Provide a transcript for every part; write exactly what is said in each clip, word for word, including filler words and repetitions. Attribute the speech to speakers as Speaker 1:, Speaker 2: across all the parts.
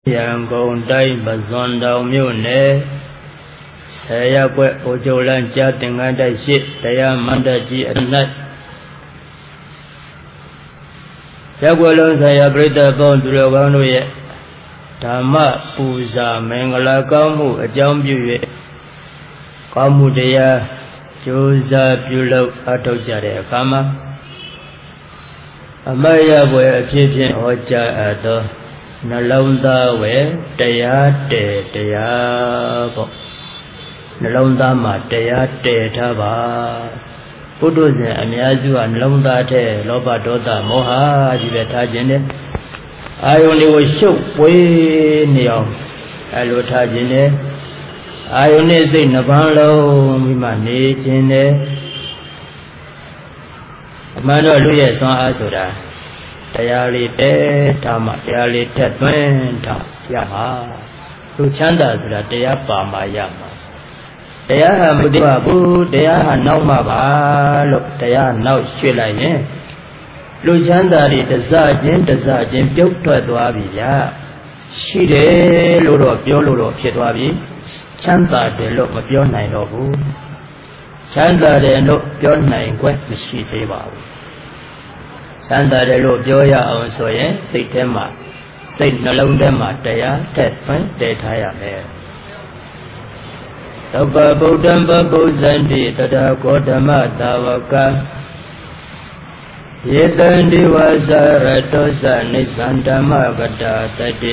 Speaker 1: ရန်ကုန်တိုင်းပဇွန်တောင်မြို့နယ်ဆယ်ရပ်ကွက်အိုကျိုလန်းကြားသင်္ကန်းတိုက်ရှိတရားမန္တကြီးအ၌ရပ်ကွက်လုံးဆိုင်ရာပရိသတ်ပေါင်းသူတော်ကောင်းတို့ရဲ့ဓမ္မပူဇာမင်္ဂလာကောင်းမှုအကြောင်းပြု၍ကောင်းမှုတရားကြိုးစားပြုလုပ်အထောက်ကြတဲ့အခါမှာအမတ်ရပွဲအဖြစ်ဖြင့်ဟောကြားအပ်သောနှလုံးသားဝယ်တရားတည်တရားပေါ့နှလုံးသားမှာတရားတည်ထားပါပုထုဇဉ်အများစုကနှလုံးသားထဲလောဘဒေါသမောဟကြီးပဲထားခြင်းနဲ့အာယုန်တွေကိုရှုပ်ပွေးနေအောင်အဲလိုထားခြင်းနဲ့အာယုန်နဲ့စိတ်နှပန်းလုံးပြီးမှနေခြင်းနဲ့အမှန်တော့လူရဲ့ဆွမ်းအားဆိုတာတရားလေးတဲထားမှတရားလေးထက်သွင်းထားရမှာလူချမ်းသာဆိုတာတရားပါမှရမှာတရားဟာမတည်ပါဘူးတရားဟာနောက်မှပါလို့တရားနောက်ရွှေ့လိုက်ရင်လူချမ်းသာတွေတစချင်းတစချင်းပြုတ်ထွက်သွားပြီဗျာရှိတယ်လို့တော့ပြောလို့တော့ဖြစ်သွားပြီချမ်းသာတယ်လို့မပြောနိုင်တော့ဘူးချမ်းသာတယ်လို့ပြောနိုင်ခွင့်မရှိသေးပါဘူးချမ်းသာတယ်လို့ပြောရအောင်ဆိုရင်စိတ်ထဲမှာစိတ်နှလုံးထဲမှာတရားထက်သွင်းတည်ထားရမယ်သဗ္ဗဗုဒ္ဓံပပုဇ္ဇန္တိတတဂေါတမသာဝကယေတံဒီဝါစရတောသနိသန္ဓမ္မကတာတတိ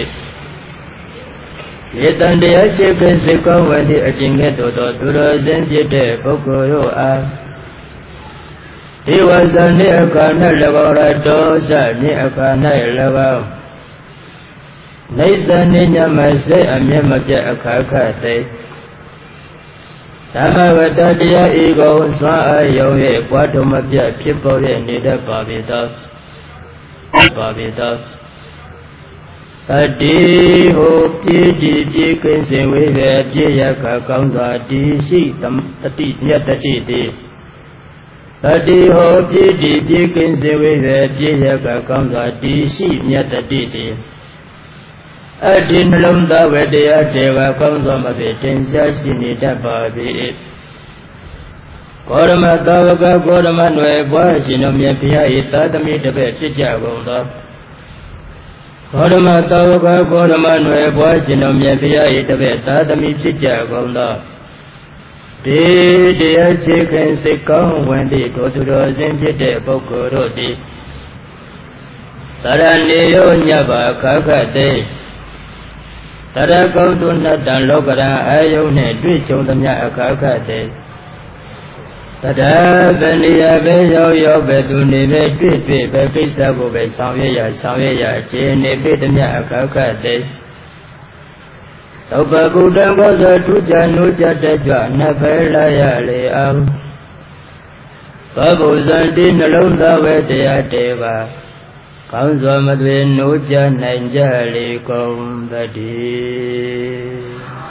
Speaker 1: ယေတံတရားရှိကစိကောဝတိအကျင့်ကဲ့သို့သောသူတော်စင်ဖြစ်တဲ့ပုဂ္ဂိုလ်တို့အားဒီဝါစနိအခါ၌၎င်းရတောသနိအခါ၌၎င်းနိသနိညမစိတ်အမျက်မပြတ်အခါခသိဓမ္မဝတ္တတရားဤကိုစွမ်းအားယုံ၍ပွားထုံမပြတ်ဖြစ်ပေါ်ရနေတတ်ပါပေသောပါပေသောတတိဟိုပြည့်တည်ပြည့်ကင်းစင်ဝေပဲပြည့်ရခကောင်းစွာတည်ရှိတတိမြတ်တတိတိတတိဟောပြည့်တည်ပြည့်ကင်းစင်ဝေပဲပြည့်ရခကောင်းစွာတည်ရှိမြတ်တတိတိအဒီနှလုံးသားဝတရားတေဝကောင်းစွာမဖြစ်တင်ရှားရှိနေတတ်ပါ၏ကောရမသာဝကကောရမနွယ်ဘွားရှင်တော်မြတ်ဘုရား၏သာသမီတပည့်ဖြစ်ကြကုန်သောကောရမသာဝကကောရမနွယ်ဘွားရှင်တော်မြတ်ဘုရား၏တပည့်သာသမီဖြစ်ကြကုန်သောဒီတရားချေခင်စိတ်ကောင်းဝင်သည့်တို့သူတော်စင်ဖြစ်တဲ့ပုဂ္ဂိုလ်တို့သည်သရဏေယောညဘာခခတေတရကောတုနတံလောကရန်အာယုန်နှင့်တွေ့ကြုံသမျှအခါခတဲ့တရဗဏိယပဲရောက်ရောက်ပဲသူနေပဲတွေ့တွေ့ပဲကိစ္စကိုပဲဆောင်ရွက်ရဆောင်ရွက်ရခြေနေပြသမျှအခါခတဲ့သောပကုတ္တံဘောဇထူးကြနုကြတကြနဖဲလာရလေအောင်သဗ္ဗုဇန္တိနှလုံးသားဝဲတရားတေပါကောင်းစွာမသွေနိုးကြနိုင်ကြလေကုန်သတည်း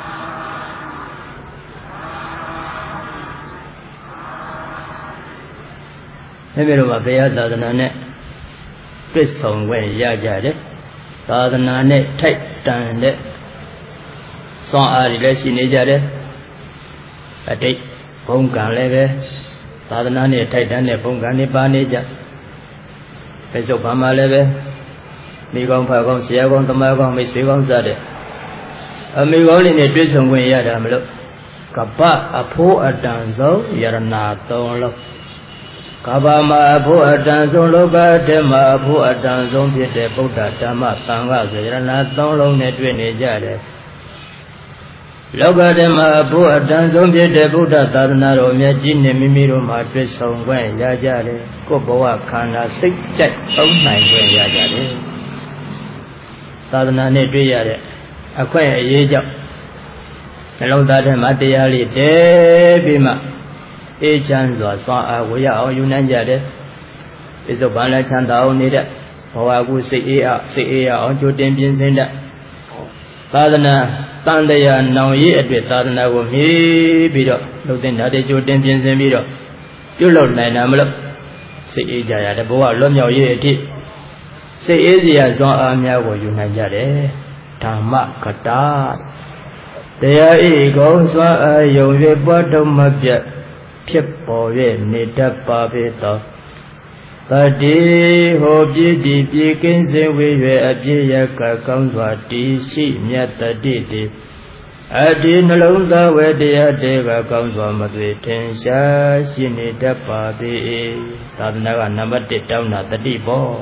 Speaker 1: အဲ့ဒီလိုမှာဘုရားသာသနာနဲ့ပြည့်စုံခွင့်ရကြတယ်သာသနာနဲ့ထိုက်တန်တဲ့စွမ်းအားတွေလည်းရှိနေကြတယ်အတိတ်ဘုံကံလည်းပဲသာသနာနဲ့ထိုက်တန်တဲ့ဘုံကံတွေပါနေကြပြစ္ဆုတ်ဘာမှလည်းပဲမိကောင်းဖကောင်းဆရာကောင်းသမားကောင်းမိတ်ဆွေကောင်းစတဲ့အမိကောင်းလေးနဲ့တွေ့ဆုံခွင့်ရတာမလို့ကပ္ပအဖို့အတန်ဆုံးယရဏသုံးလုံးကပ္ပမှာအဖို့အတန်ဆုံးလောကထဲမှာအဖို့အတန်ဆုံးဖြစ်တဲ့ဗုဒ္ဓဓမ္မသံဃာဆိုယရဏသုံးလုံးနဲ့တွေ့နေကြတယ်လောကထဲမှာအဖို့အတန်ဆုံးဖြစ်တဲ့ဗုဒ္ဓသာသနာတော်မြတ်ကြီးနဲ့မိမိတို့မှာတွေ့ဆုံခွင့်ရကြတယ်ကိုယ်ဘဝခန္ဓာစိတ်ကြိုက်သုံးနိုင်ခွင့်ရကြတယ်သာသနာနဲ့တွေ့ရတဲ့အခွင့်အရေးကြောင့်နှလုံးသားထဲမှာတရားလေးတည်ပြီးမှအေးချမ်းစွာစွမ်းအားဝေရအောင်ယူနိုင်ကြတယ်ပြစ္ဆုတ်ပန်လည်းချမ်းသာအောင်နေတဲ့ဘဝကူစိတ်အေးအောင်စိတ်အေးအောင်ကြိုတင်ပြင်ဆင်တဲ့သာသနာတန်တရားနောင်ရေးအတွက်သာသနာကိုမြည်ပြီးတော့လှုပ်တဲ့ဓာတ်တွေကြိုတင်ပြင်ဆင်ပြီးတော့ပြုလုပ်နိုင်တာမလို့စိတ်အေးကြရတယ်ဘဝလွတ်မြောက်ရေးအထိစိတ်အေးစရာစွမ်းအားများကိုယူနိုင်ကြတယ်ဓမ္မကတာတရားဤကောင်းစွာအာယုံ၍ပွားတော်မပြတ်ဖြစ်ပေါ်၍နေတတ်ပါပေသောတတိဟောပြည့်တည်ပြေကင်းစင်ဝေ၍အပြည့်ရကကောင်းစွာတည်ရှိမြတ်တတိတိအဒီနှလုံးသားဝေတရားတေကကောင်းစွာမသွေထင်ရှားရှိနေတတ်ပါပေသာသနာကနံပါတ်တစ်တောင်းတာတတိပေါ့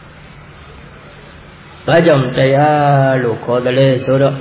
Speaker 1: ဘာကြောင့်တရားလို့ခေါ်တယ်လဲဆိုတော့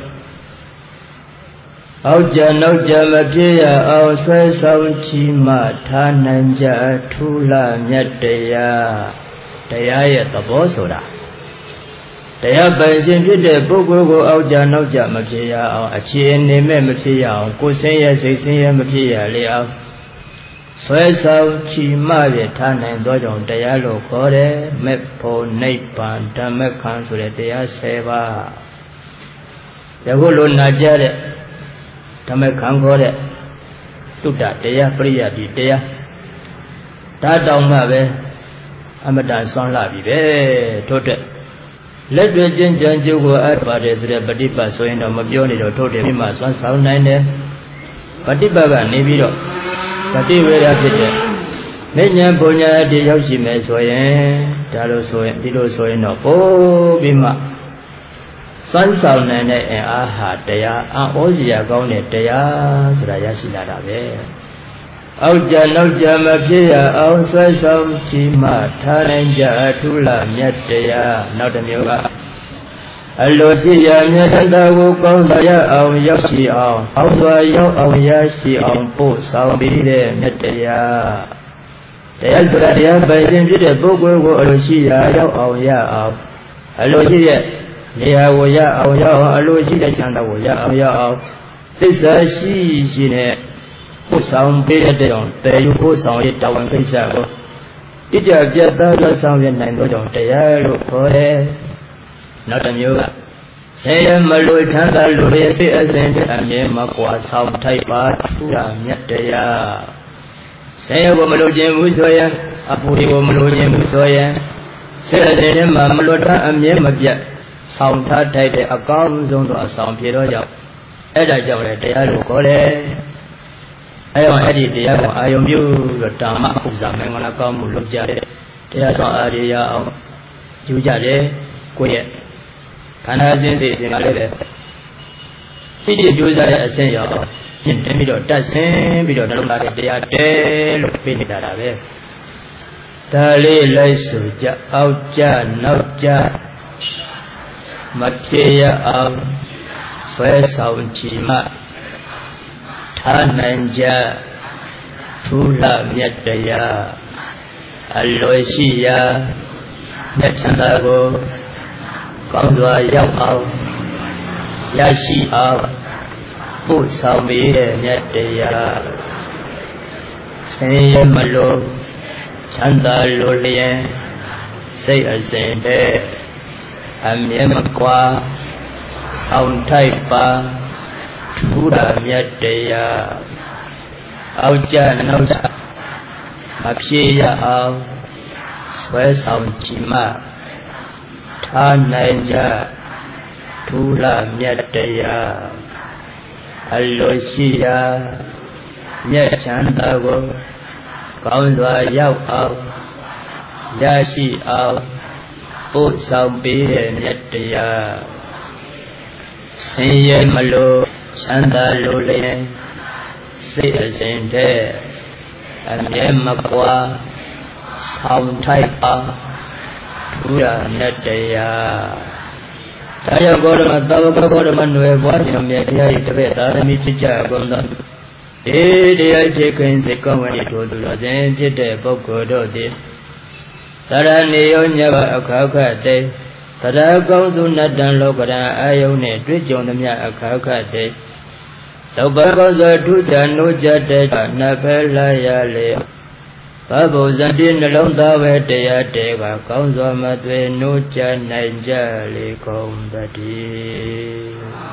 Speaker 1: အောက်ကြနောက်ကြမဖြစ်ရအောင်ဆွဲဆောင်ချီမှထားနိုင်ကြထူလာမြတ်တရားတရားရဲ့သဘောဆိုတာတရားပိုင်ရှင်ဖြစ်တဲ့ပုဂ္ဂိုလ်ကိုအောက်ကြနောက်ကြမဖြစ်ရအောင်အခြေအနေမဲ့မဖြစ်ရအောင်ကိုယ်ဆင်းရဲစိတ်ဆင်းရဲမဖြစ်ရလေအောင်ဆွဲဆောင်ချီမှရထားနိုင်သောကြောင့်တရားလို့ခေါ်တယ်မေဖို့နိဗ္ဗာန်ဓမ္မခံဆိုတဲ့တရား၁၀ပါးယခုလိုနာကြတဲ့ဓမ္မခံခေါ်တဲ့တုတ္တတရားပရိယတိတရားဒါတောင်မှပဲအမတန်ဆွမ်းလာပြီပဲထို့တဲ့လက်တွေ့ကျင့်ကြံကြိုးကိုအပ်ပါတယ်ဆိုတဲ့ပฏิပတ်ဆိုရင်တော့မပြောနေတော့ထို့တယ်မိမဆွမ်းဆောင်နိုင်တယ်ပฏิပတ်ကနေပြီးတော့ပฏิဝေဒဖြစ်တဲ့နိညာဘုံညာတည်းရောက်ရှိမယ်ဆိုရင်ဒါလို့ဆိုရင်ဒီလိုဆိုရင်တော့ပို့ပြီးမှစွမ်းဆောင်နိုင်တဲ့အင်အားဟာတရားအဩဇရာကောင်းတဲ့တရားဆိုတာရရှိလာတာပဲအောက်ကြနောက်ကြမဖြစ်ရအောင်ဆွဲဆောင်ချီမှထားနိုင်ကြအထူးလာမြတ်တရားနောက်တစ်မျိုးကအလိုရှိရမြတ်တရားကိုကောင်းလာရအောင်ရောက်ရှိအောင်အောက်စွာရောက်အောင်ရရှိအောင်ပို့ဆောင်ပြီးတဲ့မြတ်တရားတရားဆိုတာတရားပိုင်ခြင်းဖြစ်တဲ့ပုဂ္ဂိုလ်ကိုအလိုရှိရရောက်အောင်ရအောင်အလိုရှိရနေရာကိုရအောင်ရအောင်အလိုရှိတဲ့ချမ်းသာကိုရအောင်ရအောင်သစ္စာရှိရှိနဲ့ပို့ဆောင်ပေးတဲ့ကြောင့်တည်ယူပို့ဆောင်ရတာဝန်ကိစ္စကိုတိကျပြတ်သားစွာဆောင်ရနိုင်သောကြောင့်တရားလို့ခေါ်တယ်နောက်တစ်မျိုးကဆင်းရဲမလို့ထမ်းသာလို့ရဲ့စိတ်အစဉ်အမြဲမကွာဆောင်ထိုက်ပါထူတာမြတ်တရားဆင်းရဲကိုမလို့ခြင်းဘူးဆိုရင်အပူကိုမလို့ခြင်းဘူးဆိုရင်စိတ်အစဉ်ထဲမှာမလို့ထမ်းအမြဲမပြတ်ဆောင်ထားထိုက်တဲ့အကောင်းဆုံးသောအဆောင်ပြေတော့ကြောင့်အဲ့ဒါကြောင့်လေတရားလို့ခေါ်တယ်အဲ့တော့အဲ့ဒီတရားကိုအာယုံပြုလို့ဓမ္မဥစ္စာမင်္ဂလာကောင်းမှုလုပ်ကြတယ်တရားဆောင်အာရိယအောင်ယူကြတယ်ကိုယ့်ရဲ့ခန္ဓာစဉ်စိတ်စဉ်ကလည်းပဲသိတိကြိုးစားတဲ့အဆင့်ရောက်ပြင်တင်ပြီးတော့တတ်ဆင်းပြီးတော့နှလုံးသားရဲ့တရားတဲလို့ပြနေတာတာပဲဒါလေးလိုက်ဆိုကြအောက်ကြနောက်ကြမဖြစ်ရအောင်ဆွဲဆောင်ချီမှထားနိုင်ကြထူလာမြတ်တရားအလိုရှိရာမြတ်ချမ်းသာကိုကောင်းစွာရောက်အောင်ရရှိအောင်ပို့ဆောင်ပေးတဲ့မြတ်တရားဆင်းရဲမလို့ချမ်းသာလိုလျင်စိတ်အစဉ်တဲ့အမြဲမကွာဆောင်ထိုက်ပါထူတာမြတ်တရားအောက်ကြနောက်ကြမပြေရအောင်ဆွဲဆောင်ကြည်မှထားနိုင်ကြထူလာမြတ်တရားအလိုရှိရာမြတ်ချမ်းသာကိုကောင်းစွာရောက်အောင်ရရှိအောင်ပို့ဆောင်ပေးတဲ့မြတ်တရားဆင်းရဲမလို့ချမ်းသာလို့လည်းစိတ်အစဉ်တဲ့အမြဲမကွာဆောင်ထိုက်ပါထူရမြတ်တရားဒါကြောင့်ဂေါတမသာဝကဂေါတမနွယ်ဘွားရှင်မြတ်တရားဤတပည့်သာသမီဖြစ်ကြကုန်သောဒီတရားဖြစ်ခင်စိတ်ကောင်းဝင်တို့သူတော်စင်ဖြစ်တဲ့ပုဂ္ဂိုလ်တို့သည်သရဏေယောညဘအခါခတ်တေသရကောင်းစုနတ္တံလောကရန်အာယုန်နှင့်တွေ့ကြုံသမျှအခါခတ်တေတောပကောဇထုချာနိုးကြတဲ့နဖဲလာရလေဘဘုဇတိနှလုံးသားပဲတရားတဲကကောင်းစွာမသွေနိုးကြနိုင်ကြလေကုန်တည်း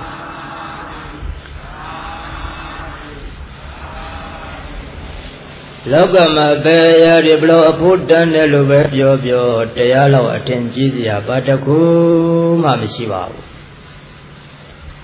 Speaker 1: လောကမှာပဲရရဘလို့အဖို့တန်းတယ်လို့ပဲပြောပြောတရားလောက်အထင်ကြီးစရာဘာတစ်ခုမှမရှိပါဘူး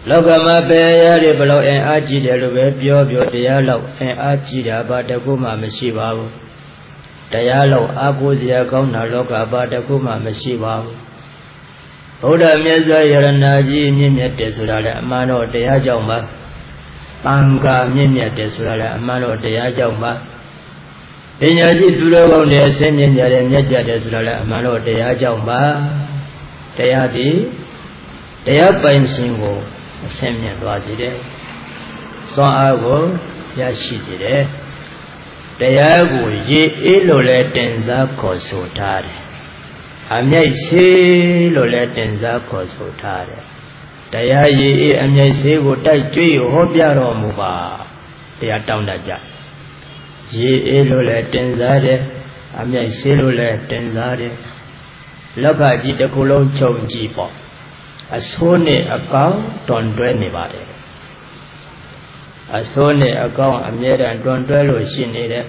Speaker 1: လောကမှာပဲရတဲ့ဘလို့အင်အားကြီးတယ်လို့ပဲပြောပြောတရားလောက်အင်အားကြီးတာဘာတကူမှမရှိပါဘူးတရားလောက်အားကိုးစရာကောင်းတာလောကဘာတကူမှမရှိပါဘူးဘုရားမြတ်စွာဘုရားရဏကြီးမြင့်မြတ်တယ်ဆိုတာလည်းအမှန်တော့တရားကြောင့်ပါတန်ခါမြင့်မြတ်တယ်ဆိုတာလည်းအမှန်တော့တရားကြောင့်ပါပညာရှိသူတော်ကောင်းတွေအစင်းမြင့်ကြတယ်မြတ်ကြတယ်ဆိုတာလည်းအမှန်တော့တရားကြောင့်ပါတရားသည်တရားပိုင်ရှင်ကိုအစင်းမြင့်သွားစေတယ်စွမ်းအားကိုရရှိစေတယ်တရားကိုရေးအေးလို့လည်းတင်စားခေါ်ဆိုထားတယ်အမြိုက်ဆေးလို့လည်းတင်စားခေါ်ဆိုထားတယ်တရားရည်အေးအမြိုက်ဆေးကိုတိုက်ကြွေးဟောပြတော်မူပါတရားတောင်းတကြရည်အေးလို့လည်းတင်စားတယ်အမြိုက်ဆေးလို့လည်းတင်စားတယ်လောကကြီးတစ်ခုလုံးခြုံကြည့်ပေါ့အဆိုးနဲ့အကောင်းတွန်တွဲနေပါတယ်အဆိုးနဲ့အကောင်းအမြဲတမ်းတွန်တွဲလို့ရှိနေတယ်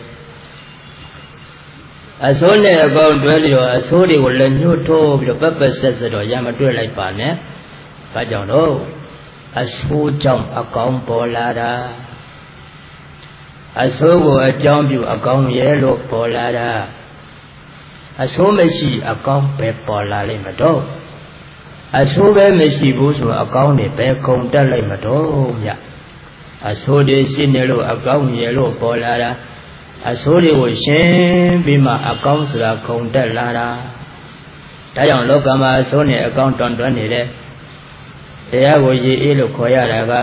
Speaker 1: အဆိုးနဲ့အကောင်းတွဲပြီးတော့အဆိုးတွေကိုလည်းညှို့ထိုးပြီးတော့ပက်ပက်ဆက်ဆက်တော့ရမတွဲလိုက်ပါနဲ့။ဘာကြောင့်လို့အဆိုးကြောင့်အကောင်းပေါ်လာတာအဆိုးကိုအကြောင်းပြုအကောင်းရဲလို့ပေါ်လာတာအဆိုးမရှိအကောင်းပဲပေါ်လာလိမ့်မတော့အဆိုးပဲမရှိဘူးဆိုအကောင်းတွေပဲကုန်တက်လိုက်မတော့မြတ်အဆိုးတွေရှိနေလို့အကောင်းရဲလို့ပေါ်လာတာအဆိုးတွေကိုရှင်းပြီးမှအကောင်းဆိုတာခုံတက်လာတာဒါကြောင့်လောကမှာအဆိုးနဲ့အကောင်းတွန်တွန်းနေတယ်တရားကိုရည်အေးလို့ခေါ်ရတာက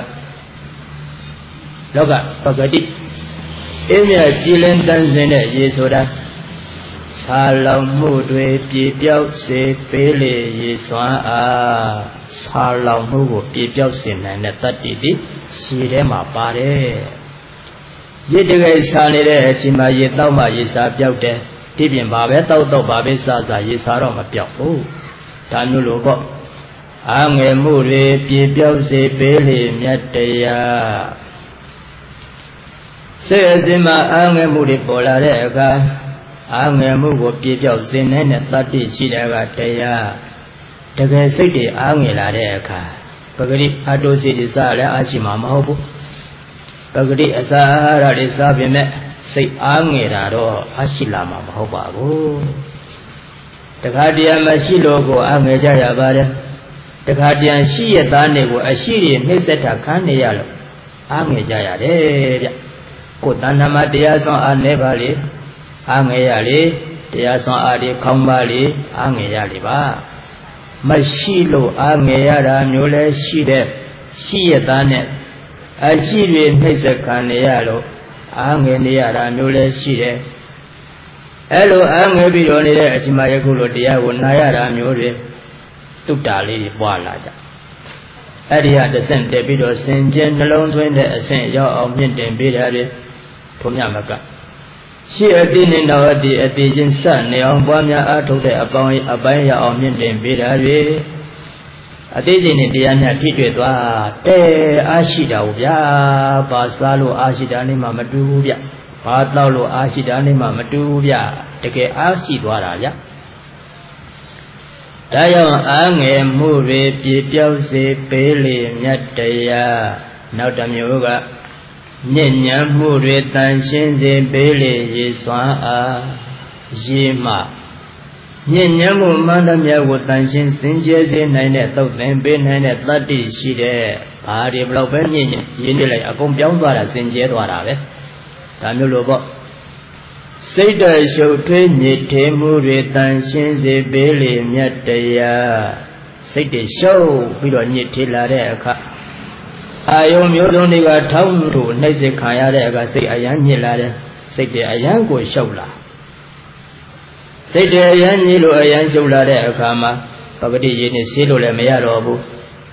Speaker 1: လောကပဂတိအင်းမြတ်ကြည်လင်းတန်းစင်တဲ့ရေဆိုတာဆာလောင်မှုတွေပြေပြောက်စေပေးလေရေစွမ်းအားဆာလောင်မှုကိုပြေပြောက်စေနိုင်တဲ့တတ္တိတိရှိထဲမှာပါတယ်ရစ်တကယ်စားနေတဲ့အချိန်မှာရေတောက်မှရေစားပြောက်တယ်ဒီပြင်ပါပဲတောက်တော့ပါပဲစားစားရေစားတော့မပြောက်ဘူးဒါမျိုးလို့ပေါ့အာငယ်မှုတွေပြေပြောက်စေပေးလေမြတ်တရားစေအစဉ်မှာအာငယ်မှုတွေပေါ်လာတဲ့အခါအာငယ်မှုကိုပြေပြောက်စေနိုင်တဲ့တတ္တိရှိတဲ့ကတရားတကယ်စိတ်တွေအာငယ်လာတဲ့အခါပဂရိအတုစီတွေစားလည်းအာရှိမှာမဟုတ်ဘူးပဂတိအစာအာဟာရတွေစားပေမဲ့စိတ်အားငယ်တာတော့အရှိလာမှာမဟုတ်ပါဘူးတခါတည်းမရှိလို့ကိုအားငယ်ကြရပါတယ်တခါတည်းရှိရသားနေကိုအရှိတွေနှိမ့်ဆက်တာခံနေရလို့အားငယ်ကြရတယ်ဗျကိုယ်တဏ္ဍာမတရားဆောင်အားနေပါလေအားငယ်ရလေတရားဆောင်အားတွေခေါင်းပါလေအားငယ်ရလေပါမရှိလို့အားငယ်ရတာမျိုးလဲရှိတဲ့ရှိရသားနဲ့အရှိတွေနှိမ့်ဆက်ခံနေရလို့အားငယ်နေရတာမျိုးလည်းရှိတယ်အဲလိုအားငယ်ပြီးတော့နေတဲ့အချိန်မှယခုလိုတရားကိုနာရတာမျိုးတွေတုတ္တာလေးပွားလာကြအဲ့ဒီဟာတဆင့်တက်ပြီးတော့စင်ကြယ်နှလုံးသွင်းတဲ့အဆင့်ရောက်အောင်မြင့်တင်ပေးတာတွေဘုမြမကရှိအတိနဲ့တော့အတိအတိချင်းစနေအောင်ပွားများအားထုတ်တဲ့အပေါင်းအပိုင်းရအောင်မြင့်တင်ပေးတာတွေအသေးစိတ်နဲ့တရားများဖြစ်တွေ့သွားတဲအားရှိတာဟုတ်ဗျာဘာစားလို့အားရှိတာနဲ့မှမတူဘူးဗျဘာတောက်လို့အားရှိတာနဲ့မှမတူဘူးဗျတကယ်အားရှိသွားတာဗျဒါကြောင့်အားငယ်မှုတွေပြေပြောက်စေပေးလေမြတ်တရားနောက်တစ်မျိုးကညဉ့်ညမ်းမှုတွေတန်ရှင်းစေပေးလေရေစွမ်းအားရေမှညဉ့်ညမ်းမှုမှန်သမျှကိုတန်ရှင်းစင်ကြယ်စေနိုင်တဲ့သုတ်သင်ပေးနိုင်တဲ့တတ္တိရှိတဲ့ဘာတွေဘလောက်ပဲညဉ့်ညဉ့်ရင်းနေလိုက်အကုန်ပြောင်းသွားတာစင်ကြယ်သွားတာပဲဒါမျိုးလို့ပေါ့စိတ်တရှုပ်ထွေးညစ်ထေမှုတွေတန်ရှင်းစေပေးလေမြတ်တရားစိတ်တရှုပ်ပြီးတော့ညစ်ထေလာတဲ့အခါအာယုံမျိုးစုံတွေကထောင်းလို့နှိမ့်စစ်ခံရတဲ့အခါစိတ်အယမ်းညစ်လာတယ်စိတ်တဲ့အယမ်းကိုရှုပ်လာစိတ်တဲ့အယမ်းကြီးလို့အယမ်းရှုပ်လာတဲ့အခါမှာပဂတိရည်နဲ့ဆေးလို့လည်းမရတော့ဘူး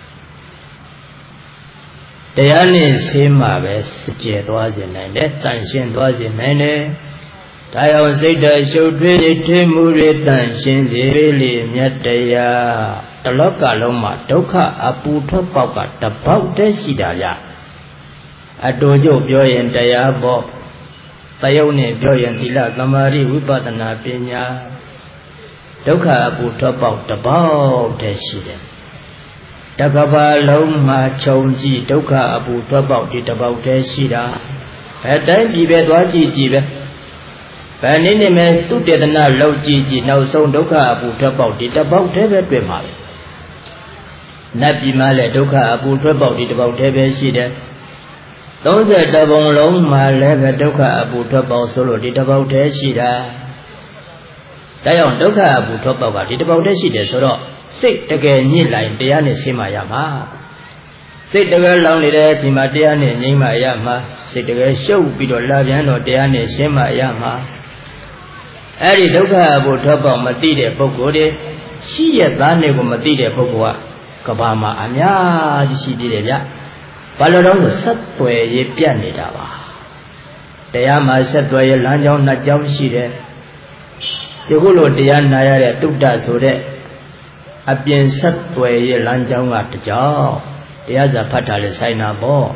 Speaker 1: တရားနဲ့ဆေးမှပဲစကြယ်သွားစေနိုင်တယ်တန်ရှင်းသွားစေနိုင်တယ်ဒါကြောင့်စိတ်တရှုပ်ထွေးထွေးမှုတွေတန်ရှင်းစေလေမြတ်တရားတလောကလုံးမှာဒုက္ခအပူထွက်ပေါက်ကတပေါက်တည်းရှိတာဗျအတူကျုပ်ပြောရင်တရားပေါ့တယုံနဲ့ပြောရင်သီလသမာဓိဝိပဿနာပညာဒုက္ခအပူထွက်ပေါက်တပေါက်တည်းရှိတယ်တကဘာလုံးမှာခြုံကြည့်ဒုက္ခအပူထွက်ပေါက်ဒီတပေါက်တည်းရှိတာအဲတိုင်းပြည်ပဲသွားကြည့်ကြည့်ပဲဘယ်နည်းနဲ့မဲသူတေသနာလောက်ကြည့်ကြည့်နောက်ဆုံးဒုက္ခအပူထွက်ပေါက်ဒီတပေါက်တည်းပဲတွေ့မှာပဲနတ်ပြည်မှာလည်းဒုက္ခအပူထွက်ပေါက်ဒီတပေါက်တည်းပဲရှိတယ်သုံးဆယ်တပုံလုံးမှာလည်းပဲဒုက္ခအပူထွက်ပေါက်ဆိုလို့ဒီတပေါက်တည်းရှိတာဒါကြောင့်ဒုက္ခအပူထွက်ပေါက်ကဒီတပေါက်တည်းရှိတယ်ဆိုတော့စိတ်တကယ်ညစ်လိုက်တရားနဲ့ရှင်းမှရမှာစိတ်တကယ်လောင်နေတဲ့ဒီမှာတရားနဲ့ငြိမ်းမှရမှာစိတ်တကယ်ရှုပ်ပြီးတော့လာပြန်တော့တရားနဲ့ရှင်းမှရမှာအဲ့ဒီဒုက္ခအပူထွက်ပေါက်မသိတဲ့ပုဂ္ဂိုလ်တွေရှိရသားနဲ့ကိုမသိတဲ့ပုဂ္ဂိုလ်ကကဘာမှာအများကြီးရှိသေးတယ်ဗျဘာလို့တော့ဆက်သွယ်ရေးပြတ်နေတာပါတရားမှာဆက်သွယ်ရေးလမ်းကြောင်းနှစ်ကြောင်းရှိတယ်ဒီခုလိုတရားနာရတဲ့တုဒ္ဒဆိုတဲ့အပြင်ဆက်သွယ်ရေးလမ်းကြောင်းကတကြောင်တရားစာဖတ်တာလေဆိုင်တာပေါ့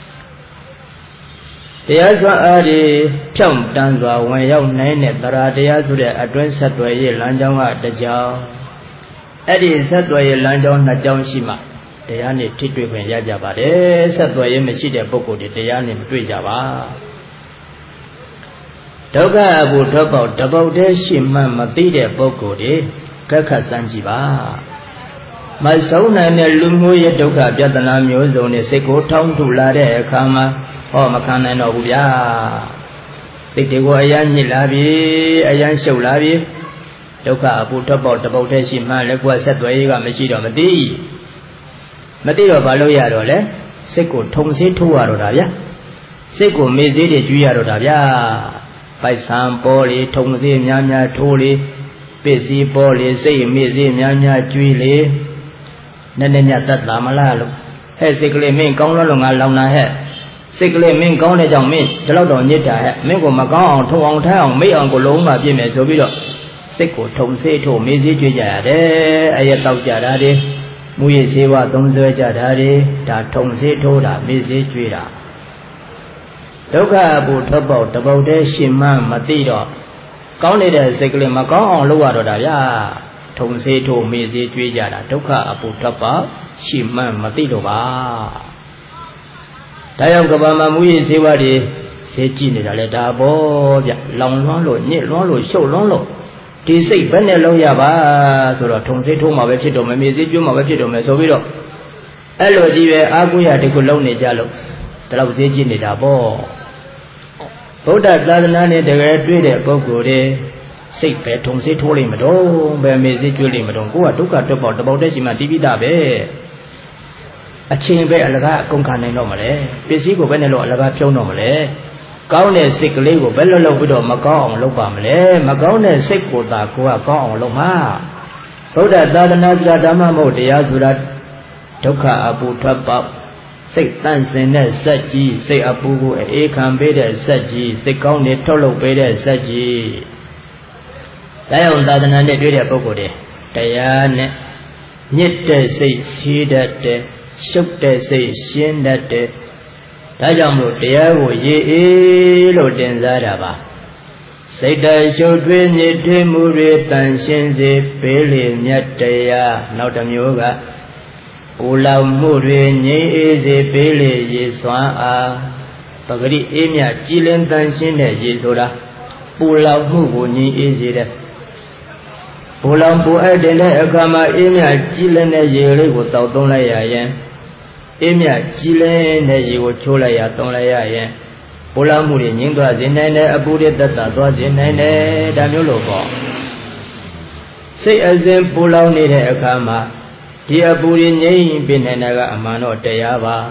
Speaker 1: တရားစွမ်းအားတွေဖြောင့်တန်းစွာဝင်ရောက်နိုင်တဲ့တရားတရားဆိုတဲ့အတွင်းဆက်သွယ်ရေးလမ်းကြောင်းကတကြောင်အဲ့ဒီဆက်သွယ်ရေးလမ်းကြောင်းနှစ်ကြောင်းရှိမှတရားနဲ့ထိတွေ့ခွင့်ရကြပါတယ်ဆက်သွယ်ရေးမရှိတဲ့ပုဂ္ဂိုလ်တွေတရားနဲ့မတွေ့ကြပါဒုက္ခအပူထွက်ပေါက်တပေါက်တည်းရှိမှမသိတဲ့ပုဂ္ဂိုလ်တွေကက်ခတ်စမ်းကြည့်ပါမဆုံးနိုင်တဲ့လူမျိုးရဲ့ဒုက္ခပြဿနာမျိုးစုံနဲ့စိတ်ကိုထောင်းထုလာတဲ့အခါမှာဟောမခံနိုင်တော့ဘူးဗျာစိတ်တွေကိုအယမ်းညစ်လာပြီအယမ်းရှုပ်လာပြီဒုက္ခအပူထွက်ပေါက်တပေါက်တည်းရှိမှလည်းကိုယ်ဆက်သွယ်ရေးကမရှိတော့မသိမသိတော့ဘာလို့ရတော့လဲစိတ်ကိုထုံဆေးထိုးရတော့တာဗျာစိတ်ကိုမေ့သေးတွေကျွေးရတော့တာဗျာပိုက်ဆံပေါ်လေထုံဆေးများများထိုးလေပစ္စည်းပေါ်လေစိတ်မေ့စေးများများကျွေးလေနဲ့နဲ့ညသက်တာမလားလို့ဟဲ့စိတ်ကလေးမင်းကောင်းလို့ငါလောင်တာဟဲ့စိတ်ကလေးမင်းကောင်းတဲ့ကြောင့်မင်းဒီလောက်တော့ညစ်တာဟဲ့မင်းကိုမကောင်းအောင်ထုံအောင်ထားအောင်မေ့အောင်ကိုလုံးမပြည့်မယ်ဆိုပြီးတော့စိတ်ကိုထုံဆေးထိုးမေ့စေးကျွေးကြရတယ်အရက်တောက်ကြတာတွေမူရစေဝသုံးဆွဲကြတာတွေဒါထုံစေးထိုးတာမေ့စေးကျွေးတာဒုက္ခအပူထွက်ပေါက်တပေါက်တည်းရှင်မှမသိတော့ကောင်းနေတဲ့စိတ်ကလေးမကောင်းအောင်လုပ်ရတော့တာဗျာထုံစေးထိုးမေ့စေးကျွေးကြတာဒုက္ခအပူထွက်ပေါက်ရှင်မှမသိတော့ပါဒါကြောင့်ကဘာမှာမူရစေဝတွေစေးကြည့်နေတာလေဒါပေါ့ဗျလောင်လွှမ်းလို့ညစ်လွှမ်းလို့ရှုပ်လွှမ်းလို့ဒီစိတ်ဘယ်နဲ့လုံးရပါဆိုတော့ထုံစေးထိုးမှာပဲဖြစ်တော့မယ်မေ့စေးကျွေးမှာပဲဖြစ်တော့မယ်ဆိုပြီးတော့အဲ့လိုကြီးပဲအာကိုရတခုလုံးနေကြလို့ဒါတော့စေးကြည့်နေတာပေါ့ဗုဒ္ဓသာသနာနဲ့တကယ်တွေ့တဲ့ပုဂ္ဂိုလ်တွေစိတ်ပဲထုံစေးထိုးလိမ့်မတော့ပဲမေ့စေးကျွေးလိမ့်မတော့ကိုကဒုက္ခတက်ပေါက်တပေါက်တည်းရှိမှတိပိတာပဲအချင်းပဲအလကားအကုန်ခံနိုင်တော့မလဲပစ္စည်းကိုပဲနဲ့လို့အလကားဖြုံးတော့မလဲကောင်းတဲ့စိတ်ကလေးကိုဘယ်လိုလုပ်ပြီးတော့မကောင်းအောင်လုပ်ပါမလဲမကောင်းတဲ့စိတ်ကိုသာကိုကကောင်းအောင်လုပ်မှာဗုဒ္ဓသာသနာဆိုတာဓမ္မမဟုတ်တရားဆိုတာဒုက္ခအပူထွက်ပေါက်စိတ်တန့်စင်တဲ့စက်ကြီးစိတ်အပူကိုအေးခံပေးတဲ့စက်ကြီးစိတ်ကောင်းတွေထုတ်လုပ်ပေးတဲ့စက်ကြီးဒါကြောင့်သာသနာနဲ့တွေ့တဲ့ပုဂ္ဂိုလ်တွေတရားနဲ့ညစ်တဲ့စိတ်ရှိတတ်တဲ့ရှုပ်တဲ့စိတ်ရှင်းတတ်တဲ့ဒါကြောင့်မို့တရားကိုရေအေးလို့တင်စားတာပါစိတ်တရှုပ်ထွေးညစ်ထွေးမှုတွေတန်ရှင်းစေပေးလေမြတ်တရားနောက်တစ်မျိုးကပူလောင်မှုတွေငြိမ်းအေးစေပေးလေရေစွမ်းအားပဂရိအေးမြကြည်လင်တန်ရှင်းတဲ့ရေဆိုတာပူလောင်မှုကိုငြိမ်းအေးစေတဲ့ပူလောင်ပူအပ်တဲ့အခါမှာအေးမြကြည်လင်တဲ့ရေလေးကိုတောက်သုံးလိုက်ရရင်အေးမြကြည်လင်တဲ့ရေကိုချိုးလိုက်ရသုံးလိုက်ရရင်ပူလောင်မှုတွေငြိမ်းသွားစေနိုင်တယ်အပူတွေသက်သာသွားစေနိုင်တယ်ဒါမျိုးလို့ပေါ့စိတ်အစဉ်ပူလောင်နေတဲ့အခါမှာဒီအပူတွေငြိမ်းပြနိုင်တာကအမှန်တော့တရားပါ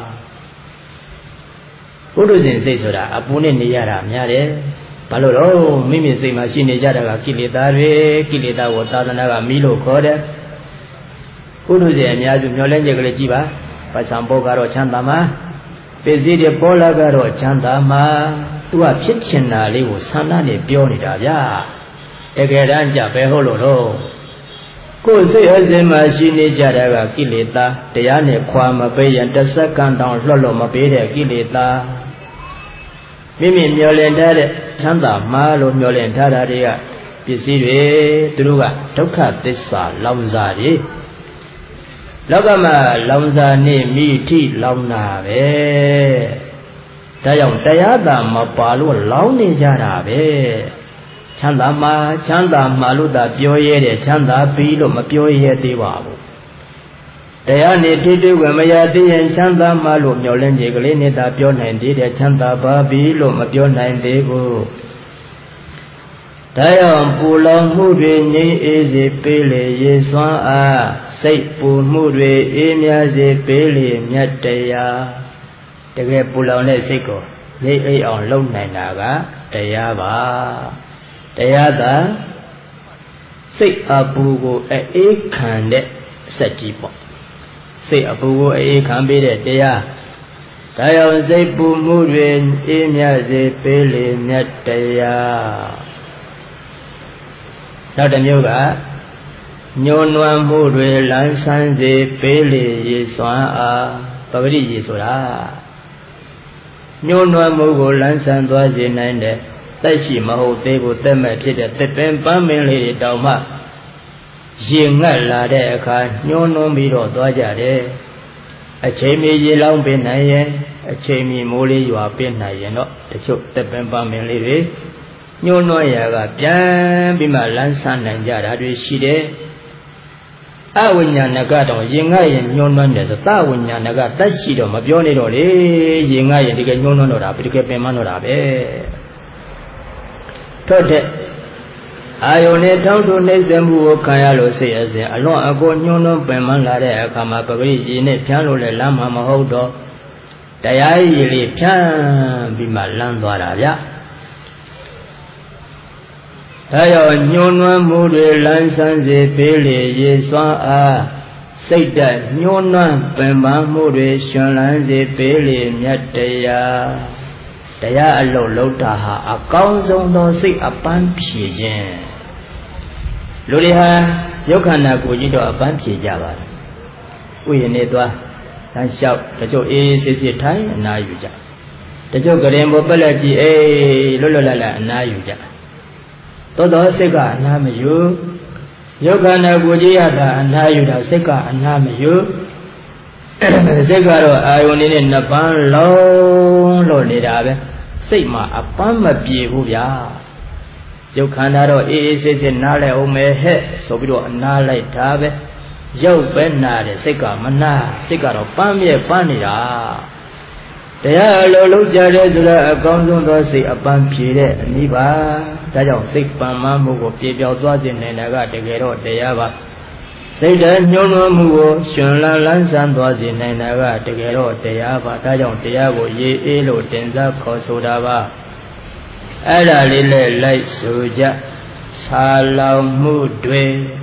Speaker 1: ပုထုဇဉ်စိတ်ဆိုတာအပူနဲ့နေရတာများတယ်ဘာလို့တော့မိမိစိတ်မှာရှိနေကြတာကကိလေသာတွေကိလေသာကိုသာသနာကမီးလို့ခေါ်တယ်ပုထုဇဉ်အများစုမျောလင်းချက်ကလေးကြည့်ပါပတ်စံပေါ်ကတော့ချမ်းသာမှာပစ္စည်းတွေပေါ်လာကတော့ချမ်းသာမှာသူကဖြစ်ချင်တာလေးကိုဆန္ဒနဲ့ပြောနေတာဗျာတကယ်တမ်းကြပဲဟုတ်လို့တော့ကိုယ်စိတ်အစဉ်မှာရှိနေကြတာကကိလေသာတရားနဲ့ခွာမပေးရင်တစ်စက္ကန့်တောင်လွှတ်လို့မပေးတဲ့ကိလေသာမိမိမျောလင့်ထားတဲ့ချမ်းသာမှာလို့မျောလင့်ထားတာတွေကပစ္စည်းတွေသူတို့ကဒုက္ခသစ္စာလောင်စာတွေလောကမှာလောင်စာနေမိထိလောင်တာပဲဒါကြောင့်တရားသာမပါလို့လောင်နေကြတာပဲချမ်းသာမှာချမ်းသာမှာလို့သာပြောရဲတယ်ချမ်းသာပြီလို့မပြောရဲသေးပါဘူးတရားနေထိတွေ့ဝင်မရသေးရင်ချမ်းသာမှာလို့မျောလင်းကြီးကလေးနဲ့သာပြောနိုင်သေးတယ်ချမ်းသာပါပြီလို့မပြောနိုင်သေးဘူးဒါကြောင့်ပူလောင်မှုတွေငြိမ်းအေးစေပေးလေရေစွမ်းအားစိတ်ပူမှုတွေအေးမြစေပေးလေမြတ်တရားတကယ်ပူလောင်တဲ့စိတ်ကိုငြိမ်းအေးအောင်လုပ်နိုင်တာကတရားပါတရားသာစိတ်အပူကိုအေးခံတဲ့စက်ကြီးပေါ့စိတ်အပူကိုအေးခံပေးတဲ့တရားဒါကြောင့်စိတ်ပူမှုတွေအေးမြစေပေးလေမြတ်တရားနောက်တစ်မျိုးကညှိုးနွမ်းမှုတွေလန်းဆန်းစေပေးလေရေစွမ်းအားပဂရိရေဆိုတာညှိုးနွမ်းမှုကိုလန်းဆန်းသွားစေနိုင်တဲ့သက်ရှိမဟုတ်သေးဘူးသက်မဲ့ဖြစ်တဲ့သစ်ပင်ပန်းပင်လေးတွေတောင်မှရေငတ်လာတဲ့အခါညှိုးနွမ်းပြီးတော့သွားကြတယ်အချိန်မီရေလောင်းပေးနိုင်ရင်အချိန်မီမိုးလေးရွာပေးနိုင်ရင်တော့တချို့သစ်ပင်ပန်းပင်လေးတွေညှိုးနွမ်းရာကပြန်ပြီးမှလန်းဆန်းနိုင်ကြတာတွေရှိတယ်အဝိညာဏကတော့ရင်ငတ်ရင်ညှိုးနွမ်းတယ်ဆိုသဝိညာဏကတက်ရှိတော့မပြောနေတော့လေရင်ငတ်ရင်ဒီကညှိုးနွမ်းတော့တာဒီကပင်မတော့တာပဲထို့တဲ့အာယုန်နဲ့ထောင်းထုနှိမ့်ဆက်မှုကိုခံရလို့စိတ်အစဉ်အလွန်အကိုညှိုးနွမ်းပင်မလာတဲ့အခါမှာပဂရိရေနဲ့ဖြန်းလို့လည်းလမ်းမှာမဟုတ်တော့တရားရည်လေးဖြန်းပြီးမှလမ်းသွားတာဗျဒါကြောင့်ညှိုးနွမ်းမှုတွေလန်းဆန်းစေပေးလေရေစွမ်းအားစိတ်ဓာတ်ညှိုးနွမ်းပင်ပန်းမှုတွေရှင်လန်းစေပေးလေမြတ်တရားတရားအလုံးလုံးတာဟာအကောင်းဆုံးသောစိတ်အပန်းဖြေခြင်းလူတွေဟာယုတ်ခန္ဓာကိုယ်ကြီးတော့အပန်းဖြေကြပါတယ်ဥယျာဉ်နေသွားတန်းလျှောက်တချို့အေးဆေးဆေးထိုင်အနာယူကြတချို့ကရင်ပေါ်ပက်လက်ကြည့်အေးလွတ်လွတ်လပ်လပ်အနာယူကြသောသောစိတ်ကအနာမယူယုတ်ခန္ဓာကိုယ်ကြီးရတာအနာယူတာစိတ်ကအနာမယူစိတ်ကတော့အာယုန်နဲ့နှစ်ပန်းလုံးလို့နေတာပဲစိတ်မှာအပန်းမပြေဘူးဗျာယုတ်ခန္ဓာတော့အေးအေးဆေးဆေးနားလဲအောင်မယ်ဟဲ့ဆိုပြီးတော့အနားလိုက်တာပဲရုပ်ပဲနာတယ်စိတ်ကမနာစိတ်ကတော့ပန်းမြဲပန်းနေတာတရားအလိုလုံးကြတဲ့ဆိုတော့အကောင်းဆုံးသောစိတ်အပန်းဖြေတဲ့အနည်းပါဒါကြောင့်စိတ်ပန်းမမှုကိုပြေပြောက်သွားခြင်းနဲ့ကတကယ်တော့တရားပါစိတ်ဓာတ်ညှိုးနွမ်းမှုကိုရှင်လန်းလန်းဆန်းသွားစေနိုင်တာကတကယ်တော့တရားပါဒါကြောင့်တရားကိုရေးအေးလို့တင်စားခေါ်ဆိုတာပါအဲ့ဒါလေးနဲ့လိုက်ဆိုကြဆာလောင်မှုတွေ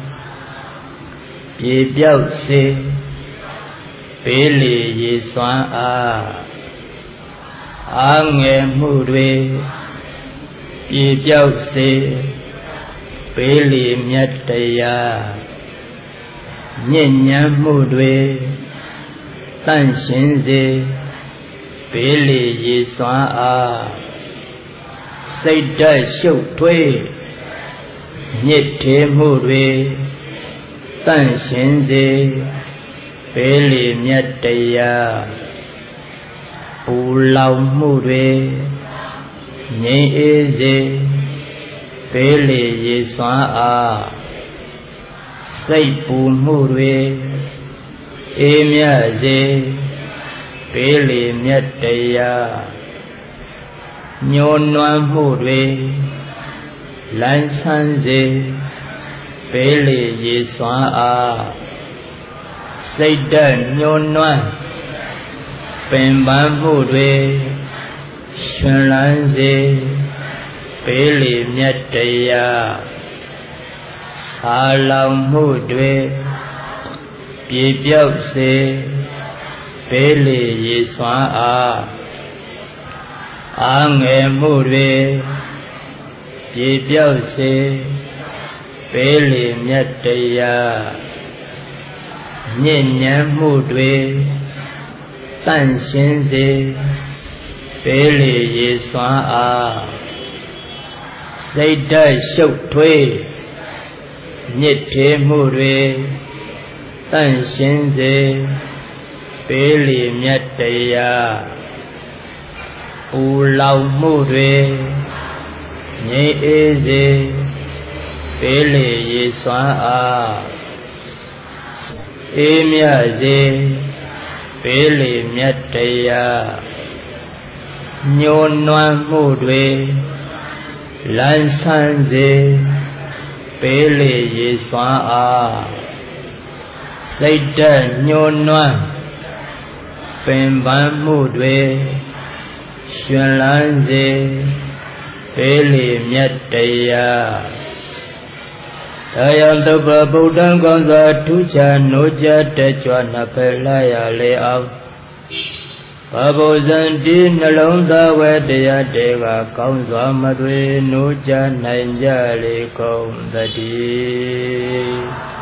Speaker 1: ပြေပြောက်စေပေးလေရေစွမ်းအားအာငယ်မှုတွေပြေပြောက်စေပေးလေမြတ်တရားညဉ့်ညမ်းမှုတွေတန့်ရှင်းစေပေးလေရေစွမ်းအားစိတ်ဓာတ်ရှုပ်ထွေးညစ်ထေမှုတွေတန့်ရှင်းစေပေးလေမြတ်တရားပူလောင်မှုတွေငြိမ်းအေးစေပေးလေရေစွမ်းအားစိတ်ပူမှုတွေအေးမြစေပေးလေမြတ်တရားညှိုးနွမ်းမှုတွေလန်းဆန်းစေပေးလေရေစွမ်းအားစိတ်ဓာတ်ညှိုးနွမ်းပင်ပန်းမှုတွေရှင်လန်းစေပေးလေမြတ်တရားဆာလောင်မှုတွေပြေပြောက်စေပေးလေရေစွမ်းအားအာငယ်မှုတွေပြေပြောက်စေပေးလေမြတ်တရားညဉ့်ညမ်းမှုတွေတန့်ရှင်းစေပေးလေရေစွမ်းအားစိတ်ဓာတ်ရှုပ်ထွေးညစ်ထေမှုတွေတန့်ရှင်းစေပေးလီမြတ်တရားပူလောင်မှုတွေငြိမ်းအေးစေပေးလီရေစွမ်းအားအေးမြစေပေးလီမြတ်တရားညှိုးနွမ်းမှုတွေလန်းဆန်းစေပေးလီရေစွမ်းအားစိတ်ဓာတ်ညှိုးနွမ်းပင်ပန်းမှုတွေရှင်လန်းစေပေးလီမြတ်တရားတရားတုပ္ပဗုဒ္ဓံကောင်းစွာထူးခြားနိုးကြတဲ့ကြွနှစ်ဖက်လာရလေအောင်ဘဘုဇံဒီနှလုံးသားဝဲတရားတေကကောင်းစွာမသွေနိုးကြနိုင်ကြလေကုန်သတည်း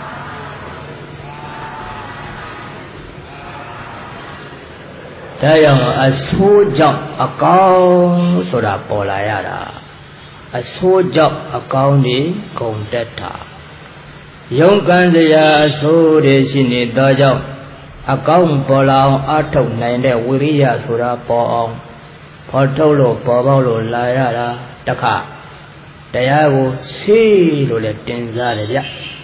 Speaker 1: ဒါကြောင့်အဆိုးကြောင့်အကောင်းဆိုတာပေါ်လာရတာအဆိုးကြောင့်အကောင်းနေကုန်တတ်တာယုံကံစရာအဆိုးတွေရှိနေသောကြောင့်အကောင်းပေါ်လာအောင်အထုတ်နိုင်တဲ့ဝိရိယဆိုတာပေါ်အောင်ဖော်ထုတ်လို့ပေါ်ပေါက်လို့လာရတာတခါတရားကိုဆေးလို့လည်းတင်စားတယ်ဗျ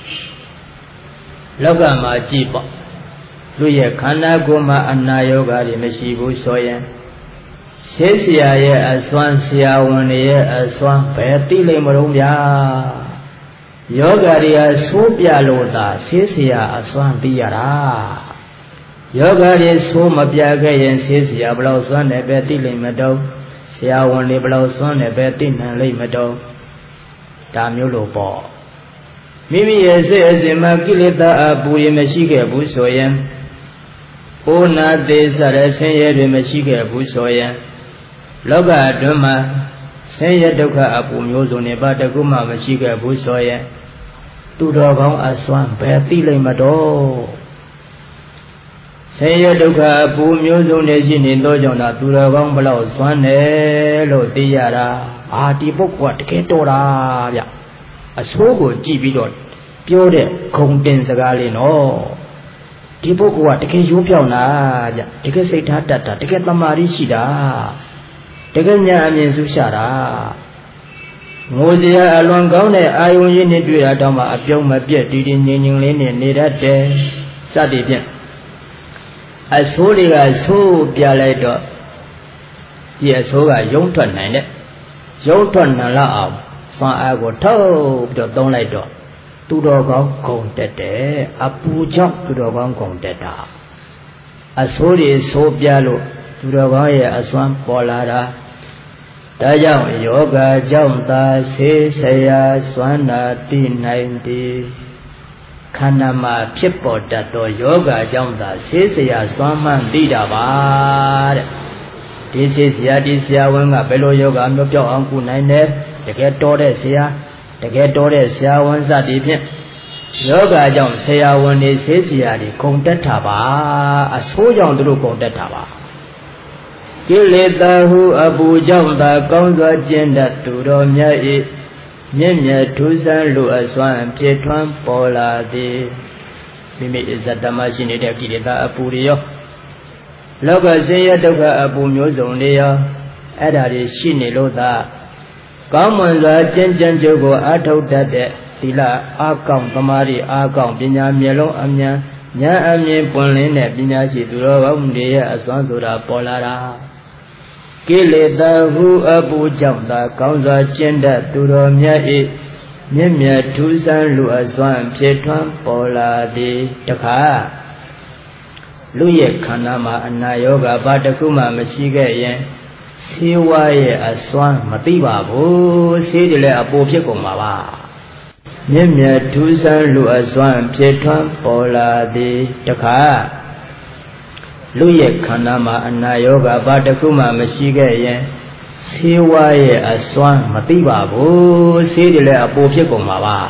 Speaker 1: လောကမှာကြည့်ပေါ့လူရဲ့ခန္ဓာကိုယ်မှာအနာယောဂါတွေမရှိဘူးဆိုရင်ရှေးဆရာရဲ့အစွမ်းဆရာဝန်တွေရဲ့အစွမ်းဘယ်သိလိမ့်မလို့ဗျာယောဂါတွေကဆိုးပြလို့သာရှေးဆရာအစွမ်းသိရတာယောဂါတွေဆိုးမပြခဲ့ရင်ရှေးဆရာဘယ်လောက်စွမ်းတယ်ပဲသိလိမ့်မတော့ဆရာဝန်တွေဘယ်လောက်စွမ်းတယ်ပဲသိနိုင်လိမ့်မတော့ဒါမျိုးလို့ပေါ့မိမိရဲ့စိတ်အစဉ်မှာကိလေသာအပူရမရှိခဲ့ဘူးဆိုရင်ဩနာသေးစရဆင်းရဲတွေမရှိခဲ့ဘူးဆိုရင်လောကအတွင်းမှာဆင်းရဲဒုက္ခအပူမျိုးစုံတွေဘာတကူမှမရှိခဲ့ဘူးဆိုရင်သူတော်ကောင်းအစွမ်းဘယ်သိလိမ့်မတော့ဆင်းရဲဒုက္ခအပူမျိုးစုံတွေရှိနေတော့ကြောင့်သာသူတော်ကောင်းဘလောက်စွမ်းတယ်လို့သိရတာအာဒီပုဂ္ဂိုလ်ကတကယ်တော်တာဗျအဆိုးကိုကြည့်ပြီးတော့ပြောတဲ့ဂုံတင်စကားလေးနော်ဒီပုဂ္ဂိုလ်ကတကယ်ရိုးပြောင်းတာဗျတကယ်စိတ်ထားတတ်တာတကယ်တမာရီရှိတာတကယ်ဉာဏ်အမြင်စုရှာတာငိုစရာအလွန်ကောင်းတဲ့အာယုံရင်းနဲ့တွေ့တာတော့မှအပြုံးမပြတ်တည်တည်ငြိမ်ငြိမ်လေးနဲ့နေတတ်တယ်စသည်ဖြင့်အဆိုးတွေကဆိုးပြလိုက်တော့ဒီအဆိုးကယုံထွက်နိုင်တဲ့ယုံထွက်နိုင်လောက်အောင်စွမ်းအားကိုထုတ်ပြီးတော့သုံးလိုက်တော့သူတော်ကောင်းဂုံတက်တယ်အပူကြောင့်သူတော်ကောင်းဂုံတက်တာအဆိုးတွေဆိုးပြလို့သူတော်ကောင်းရဲ့အစွမ်းပေါ်လာတာဒါကြောင့်ယောဂကြောင့်သာဆေးဆရာစွမ်းနာသိနိုင်သည်ခန္ဓာမှာဖြစ်ပေါ်တတ်သောယောဂကြောင့်သာဆေးဆရာစွမ်းမှန်းသိတာပါတဲ့ဒီဆေးဆရာဒီဆရာဝန်ကဘယ်လိုယောဂမျိုးပြောက်အောင်ကုနိုင်တယ်တကယ်တော်တဲ့ဆရာတကယ်တော်တဲ့ဆရာဝန်စသည်ဖြင့်ယောဂကြောင့်ဆရာဝန်တွေဆေးဆရာတွေဂုံတက်တာပါအဆိုးကြောင့်သူတို့ဂုံတက်တာပါကိလေသာဟုအပူကြောင့်သာကောင်းစွာကျင့်တတ်သူတော်မြတ်၏မြင့်မြတ်ထူးဆန်းလူအစွမ်းဖြစ်ထွန်းပေါ်လာသည်မိမိအစ္စတမရှိနေတဲ့ကိလေသာအပူတွေရောလောကဆင်းရဲဒုက္ခအပူမျိုးစုံတွေရောအဲ့ဒါတွေရှိနေလို့သာကောင်းမွန်စွာကျင့်ကြံကြိုးကိုအထောက်တတ်တဲ့သီလအာကောင်းသမာဓိအာကောင်းပညာမျက်လုံးအမြန်ဉာဏ်အမြင်ပွင့်လင်းတဲ့ပညာရှိသူတော်ကောင်းတွေရဲ့အစွမ်းဆိုတာပေါ်လာတာကိလေသာဟုအပူကြောင့်သာကောင်းစွာကျင့်တတ်သူတော်မြတ်၏မြင့်မြတ်ထူးဆန်းလူအစွမ်းဖြစ်ထွန်းပေါ်လာသည်တခါလူရဲ့ခန္ဓာမှာအနာယောဂဘာတစ်ခုမှမရှိခဲ့ရင်ဆေးဝါးရဲ့အစွမ်းမသိပါဘူးဆေးတွေလည်းအပူဖြစ်ကုန်ပါပါမြင့်မြတ်ထူးဆန်းလူအစွမ်းဖြစ်ထွန်းပေါ်လာသည်တခါလူရဲ့ခန္ဓာမှာအနာယောဂဘာတစ်ခုမှမရှိခဲ့ရင်ဆေးဝါးရဲ့အစွမ်းမသိပါဘူးဆေးတွေလည်းအပူဖြစ်ကုန်ပါပါ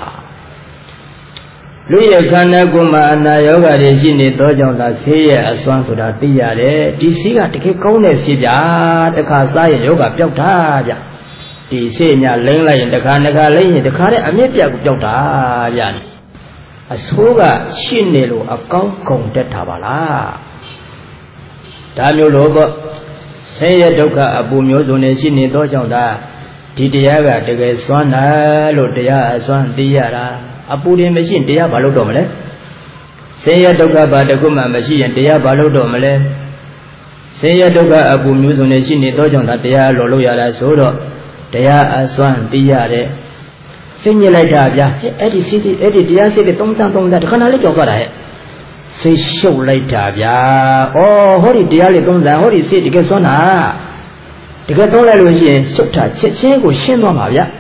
Speaker 1: လူရဲ့ခန္ဓာကိုယ်မှာအနာယောဂတွေရှိနေသောကြောင့်သာဆေးရဲ့အစွမ်းဆိုတာသိရတယ်ဒီဆေးကတကယ်ကောင်းတဲ့ဆေးပြတခါစားရင်ယောဂပျောက်တာဗျဒီဆေးညလိမ့်လိုက်ရင်တခါတခါလိမ့်ရင်တခါတည်းအမြင့်ပြတ်ကိုပျောက်တာဗျအဆိုးကရှိနေလို့အကောင်းကုန်တတ်တာပါလားဒါမျိုးလို့ပေါ့ဆင်းရဲဒုက္ခအပူမျိုးစုံနဲ့ရှိနေသောကြောင့်ဒါဒီတရားကတကယ်စွမ်းတာလို့တရားအစွမ်းသိရတာအပူတွေမရှိရင်တရားဘာလို့တော့မလဲဆင်းရဲဒုက္ခဘာတခုမှမရှိရင်တရားဘာလို့တော့မလဲဆင်းရဲဒုက္ခအပူမျိုးစုံနဲ့ရှိနေသောကြောင့်ဒါတရားလောလို့ရတာဆိုတော့တရားအစွမ်းသိရတဲ့စိတ်ညစ်လိုက်တာဗျာအဲ့ဒီစိတ်အဲ့ဒီတရားစိတ်တွေသုံးသန်းသုံးသန်းတခဏလေးကြောက်သွားတာဟဲ့စိတ်ရှုပ်လိုက်တာဗျာဩဟောဒီတရားလေးသုံးသန်းဟောဒီစိတ်တကယ်စွမ်းတာတကယ်သုံးလိုက်လို့ရှိရင်ရှုပ်တာချက်ချင်းကိုရှင်းသွားမှာဗျာ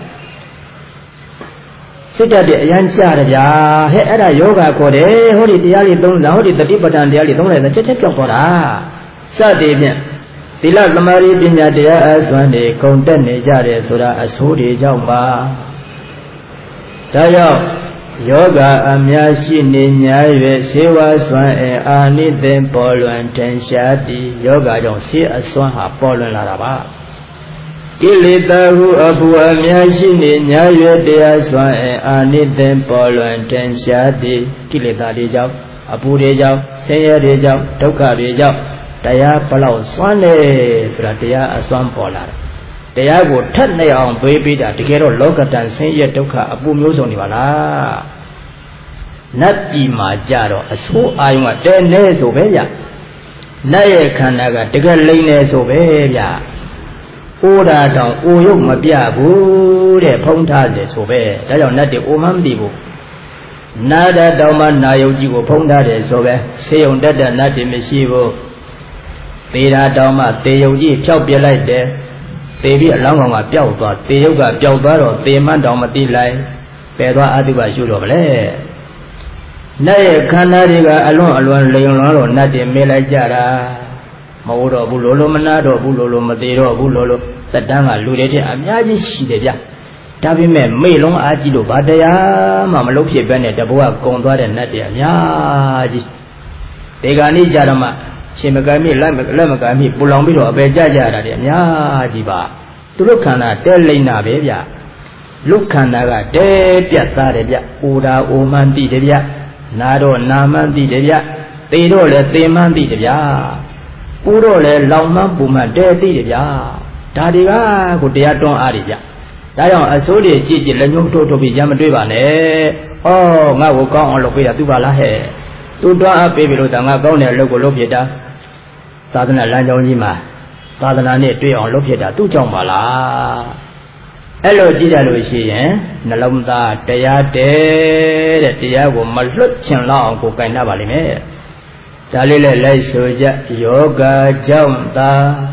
Speaker 1: စိတ်ဓာတ်တွေအရန်ကြတယ်ဗျာဟဲ့အဲ့ဒါယောဂခေါ်တယ်ဟောဒီတရားလေးသုံးသန်းဟောဒီတတိပဋ္ဌာန်တရားလေးသုံးလိုက်တဲ့ချက်ချင်းကြောက်သွားတာစသည်ဖြင့်သီလသမာဓိပညာတရားအစွမ်းတွေကုန်တက်နေကြတယ်ဆိုတာအဆိုးတွေကြောင့်ပါဒါကြောင့်ယောဂအများရှိနေညာ၍ဆေးဝါးစွမ်းအအာနိသင်ပေါ်လွင်ထင်ရှားသည်ယောဂကြောင့်ဆေးအစွမ်းဟာပေါ်လွင်လာတာပါကိလေသာဟုအပူအများရှိနေညာ၍တရားစွမ်းအအာနိသင်ပေါ်လွင်ထင်ရှားသည်ကိလေသာတွေကြောင့်အပူတွေကြောင့်ဆင်းရဲတွေကြောင့်ဒုက္ခတွေကြောင့်တရားဘလောက်စွမ်းလဲဆိုတာတရားအစွမ်းပေါ်လာတယ်တရားကိုထက်နေအောင်ပေးပေးတာတကယ်တော့လောကတန်ဆင်းရဲဒုက္ခအပူမျိုးစုံနေပါလားနတ်ပြည်မှာကြတော့အဆိုးအာယုံကတဲနေဆိုပဲဗျနတ်ရဲ့ခန္ဓာကတကယ်လိမ့်နေဆိုပဲဗျအိုးတာတောင်အိုရုပ်မပြဘူးတဲ့ဖုံးထားတယ်ဆိုပဲဒါကြောင့်နတ်တွေအိုမှမသိဘူးနာဒတောင်မှနာယုတ်ကြီးကိုဖုံးထားတယ်ဆိုပဲဆေးုံတက်တဲ့နတ်တွေမရှိဘူးသေတာတောင်မှသေယုတ်ကြီးဖြောက်ပြလိုက်တယ်သေပြီးအလောင်းကောင်ကပျောက်သွားသေယုတ်ကပျောက်သွားတော့သေမှန်းတောင်မသိလိုက်ပယ်သွားအတုပရှုတော့ဗလဲနတ်ရဲ့ခန္ဓာတွေကအလွန်အလွန်လိမ်လွန်တော့နတ်တွေမေးလိုက်ကြတာမဟုတ်တော့ဘူးလို့လို့မနာတော့ဘူးလို့လို့မသေးတော့ဘူးလို့လို့သက်တမ်းကလူတွေတဲ့အများကြီးရှိတယ်ဗျဒါပေမဲ့မေ့လုံးအားကြီးလို့ဘာတရားမှမလုပ်ဖြစ်ပဲနဲ့တဘောကကုံသွားတဲ့နတ်တွေအများကြီးဒီကနေ့ကြတော့မှရှင်မကမ်းမိလက်လက်မကမ်းမိပူလောင်ပြီးတော့အပေကြကြတာတွေအများကြီးပါသူတို့ခန္ဓာတဲလိမ့်တာပဲဗျလူခန္ဓာကတဲပြတ်သားတယ်ဗျအိုတာအိုမှန်းသိတယ်ဗျနာတော့နာမှန်းသိတယ်ဗျသေတော့လည်းသေမှန်းသိတယ်ဗျပူတော့လည်းလောင်မှန်းပူမှန်းတဲသိတယ်ဗျဒါတွေကကိုတရားတွန်းအားတွေဗျဒါကြောင့်အစိုးတွေကြည့်ကြည့်လက်ညှိုးထိုးထိုးပြီးရမတွေ့ပါနဲ့ဩငါ့ကိုကောင်းအောင်လုပ်ပေးတာသူပါလားဟဲ့သူတွန်းအားပေးပြီလို့ဒါငါကောင်းတဲ့အလုပ်ကိုလုပ်ဖြစ်တာသာသနာလမ်းကြောင်းကြီးမှာသာသနာနဲ့တွေ့အောင်လုပ်ဖြစ်တာသူ့ကြောင့်ပါလားအဲ့လိုကြည့်ရလို့ရှိရင်နှလုံးသားတရားတဲတဲ့တရားကိုမလွတ်ချင်လောက်အောင်ကိုယ်ကင်တတ်ပါလိမ့်မယ်ဒါလေးလည်းလိုက်ဆိုကြယောဂကြောင့်သာ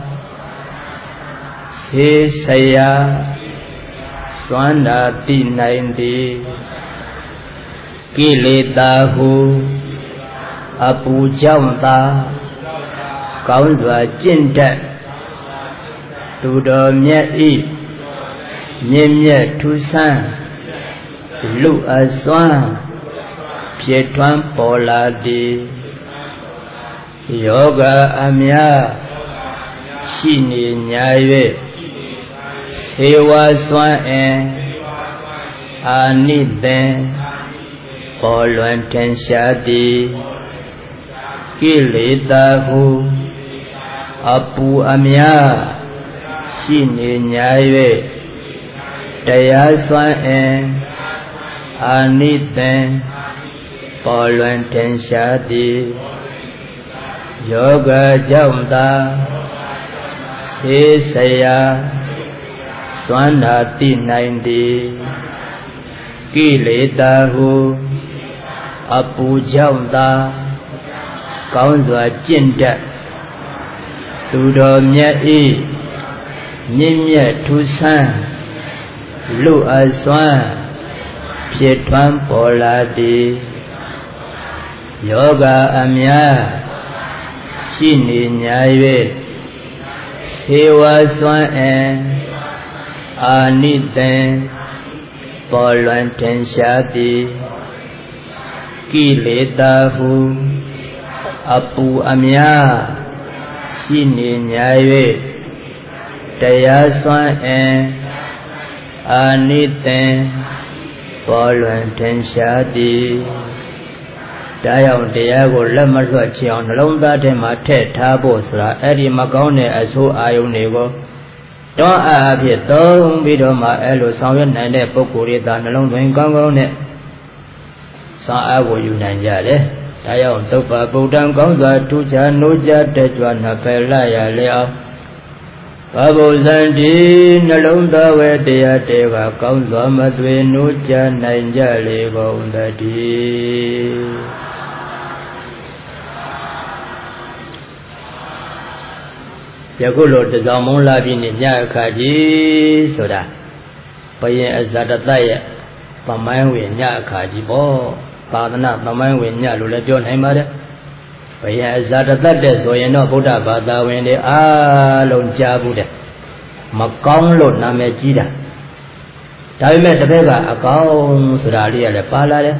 Speaker 1: ဆေးဆရာစွမ်းနာတိနိုင်သည်ကိလေသာဟုအပူကြောင့်သာကောင်းစွာကျင့်တတ်သူတော်မြတ်ဤမြင့်မြတ်ထူးဆန်းလူအစွမ်းဖြစ်ထွန်းပေါ်လာသည်ယောဂအများရှိနေညာ၍ဆေဝါစွမ်းအင်အာနိသင်ပေါ်လွင်ထင်ရှားသည်ကိလေသာဟုအပူအများရှိနေညာ၍တရားစွမ်းအင်အာနိသင်ပေါ်လွင်ထင်ရှားသည်ယောဂကြောင့်သာဆေးဆရာစွမ်းနာတိနိုင်သည်ကိလေသာဟုအပူကြောင့်သာကောင်းစွာကျင့်တတ်သူတော်မြတ်ဤမြင့်မြတ်ထူးဆန်းလူအစွမ်းဖြစ်ထွန်းပေါ်လာသည်ယောဂအများရှိနေညာ၍ဆေဝါစွမ်းအင်အာနိသင်ပေါ်လွင်ထင်ရှားသည်ကိလေသာဟုအပူအများရှိနေညာ၍တရားစွမ်းအင်အာနိသင်ပေါ်လွင်ထင်ရှားသည်ဒါကြောင့်တရားကိုလက်မလွတ်ချအောင်နှလုံးသားထဲမှာထည့်ထားဖို့ဆိုတာအဲ့ဒီမကောင်းတဲ့အဆိုးအာယုန်တွေကိုတွန်းအားအဖြစ်သုံးပြီးတော့မှအဲ့လိုဆောင်ရွက်နိုင်တဲ့ပုဂ္ဂိုလ်တွေသာနှလုံးသွင်းကောင်းကောင်းနဲ့ဆောင်အားကိုယူနိုင်ကြတယ်။ဒါကြောင့်သုပ္ပဗုဒ္ဓံကောင်းစွာထူးခြားနိုးကြားတက်ကြွနှဖယ်လာရလေအောင်ဘဘုဇန္တိနှလုံးသားဝဲတရားတေကကောင်းစွာမသွေနိုးကြားနိုင်ကြလေကုန်သတည်းယခုလိုတစောင်းမုံလာပြီးညအခါကြီးဆိုတာဘယင်အဇတတရဲ့ပမိုင်းဝင်ညအခါကြီးပေါ့သာသနာပမိုင်းဝင်ညလို့လည်းပြောနိုင်ပါတယ်ဘယင်အဇတတတဲ့ဆိုရင်တော့ဗုဒ္ဓဘာသာဝင်တွေအားလုံးကြားဘူးတဲ့မကောင်းလို့နာမည်ကြီးတာဒါပေမဲ့တစ်ဖက်ကအကောင်းဆိုတာလေးရလည်းပါလာတယ်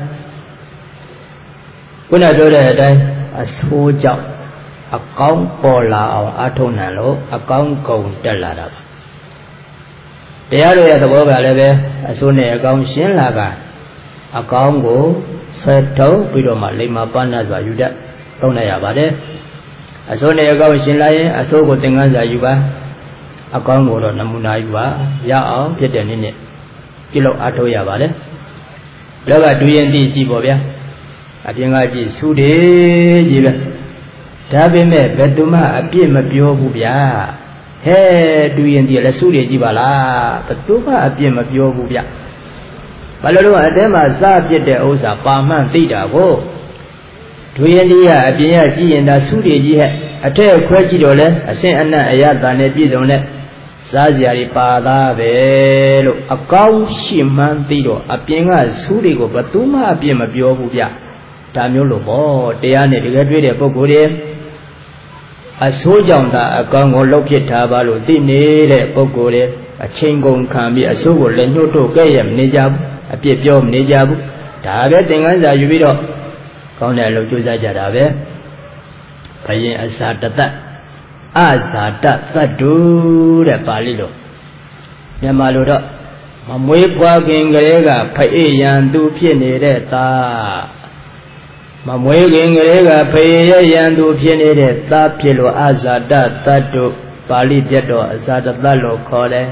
Speaker 1: ခုနပြောတဲ့အတိုင်းအဆိုးကြောင့်အကောင်းပေါ်လာအောင်အထုံးနိုင်လို့အကောင်းကုန်တက်လာတာပါတရားတို့ရဲ့သဘောကလည်းပဲအဆိုးနဲ့အကောင်းရှင်းလာကအကောင်းကိုဆွဲထုတ်ပြီးတော့မှလိမ္မာပန်းစွာယူတတ်သုံးနိုင်ရပါတယ်အဆိုးနဲ့အကောင်းရှင်းလာရင်အဆိုးကိုသင်္ကန်းစာယူပါအကောင်းကိုတော့နမူနာယူပါရအောင်ဖြစ်တဲ့နည်းနဲ့ပြုလုပ်အထောက်ရပါတယ်လောကဒူရင်တိကြည့်ပေါ့ဗျာအပြင်ကကြည့်ဆူတယ်ကြီးပဲဒါပေမဲ့ဘယ်သူမှအပြစ်မပြောဘူးဗျာဟဲ့ဒူရင်တိလည်းဆူတယ်ကြည့်ပါလားဘယ်သူမှအပြစ်မပြောဘူးဗျဘာလို့လဲအတဲမှာစပြစ်တဲ့ဥစ္စာပါမှန်သိတာကိုဒူရင်တိကအပြင်ကကြည့်ရင်ဒါဆူတယ်ကြီးဟဲ့အထက်ခွဲကြည့်တော့လဲအစင်အနတ်အရသာနဲ့ပြည့်စုံတဲ့စားစရာတွေပါသားပဲလို့အကောင်းရှိမှန်းသိတော့အပြင်ကဆူးတွေကိုဘယ်သူမှအပြစ်မပြောဘူးဗျဒါမျိုးလို့ပေါ့တရားနဲ့တကယ်တွေ့တဲ့ပုဂ္ဂိုလ်တွေအဆိုးကြောင့်သာအကောင်းကိုလှုပ်ဖြစ်ထားပါလို့သိနေတဲ့ပုဂ္ဂိုလ်တွေအချိန်ကုန်ခံပြီးအဆိုးကိုလည်းညှို့ထုတ်ကြရမနေကြဘူးအပြစ်ပြောမနေကြဘူးဒါပဲသင်္ကန်းစာယူပြီးတော့ကောင်းတဲ့အလုပ်ကြိုးစားကြတာပဲဘယင်အစာတသက်အဇာတသတ္တုတဲ့ပါဠိလိုမြန်မာလိုတော့မမွေးဖွားခင်ကလေးကဖအေးရန်သူဖြစ်နေတဲ့သားမမွေးခင်ကလေးကဖအေးရန်သူဖြစ်နေတဲ့သားဖြစ်လို့အဇာတသတ္တုပါဠိပြတ်တော့အဇာတသတ်လို့ခေါ်တယ်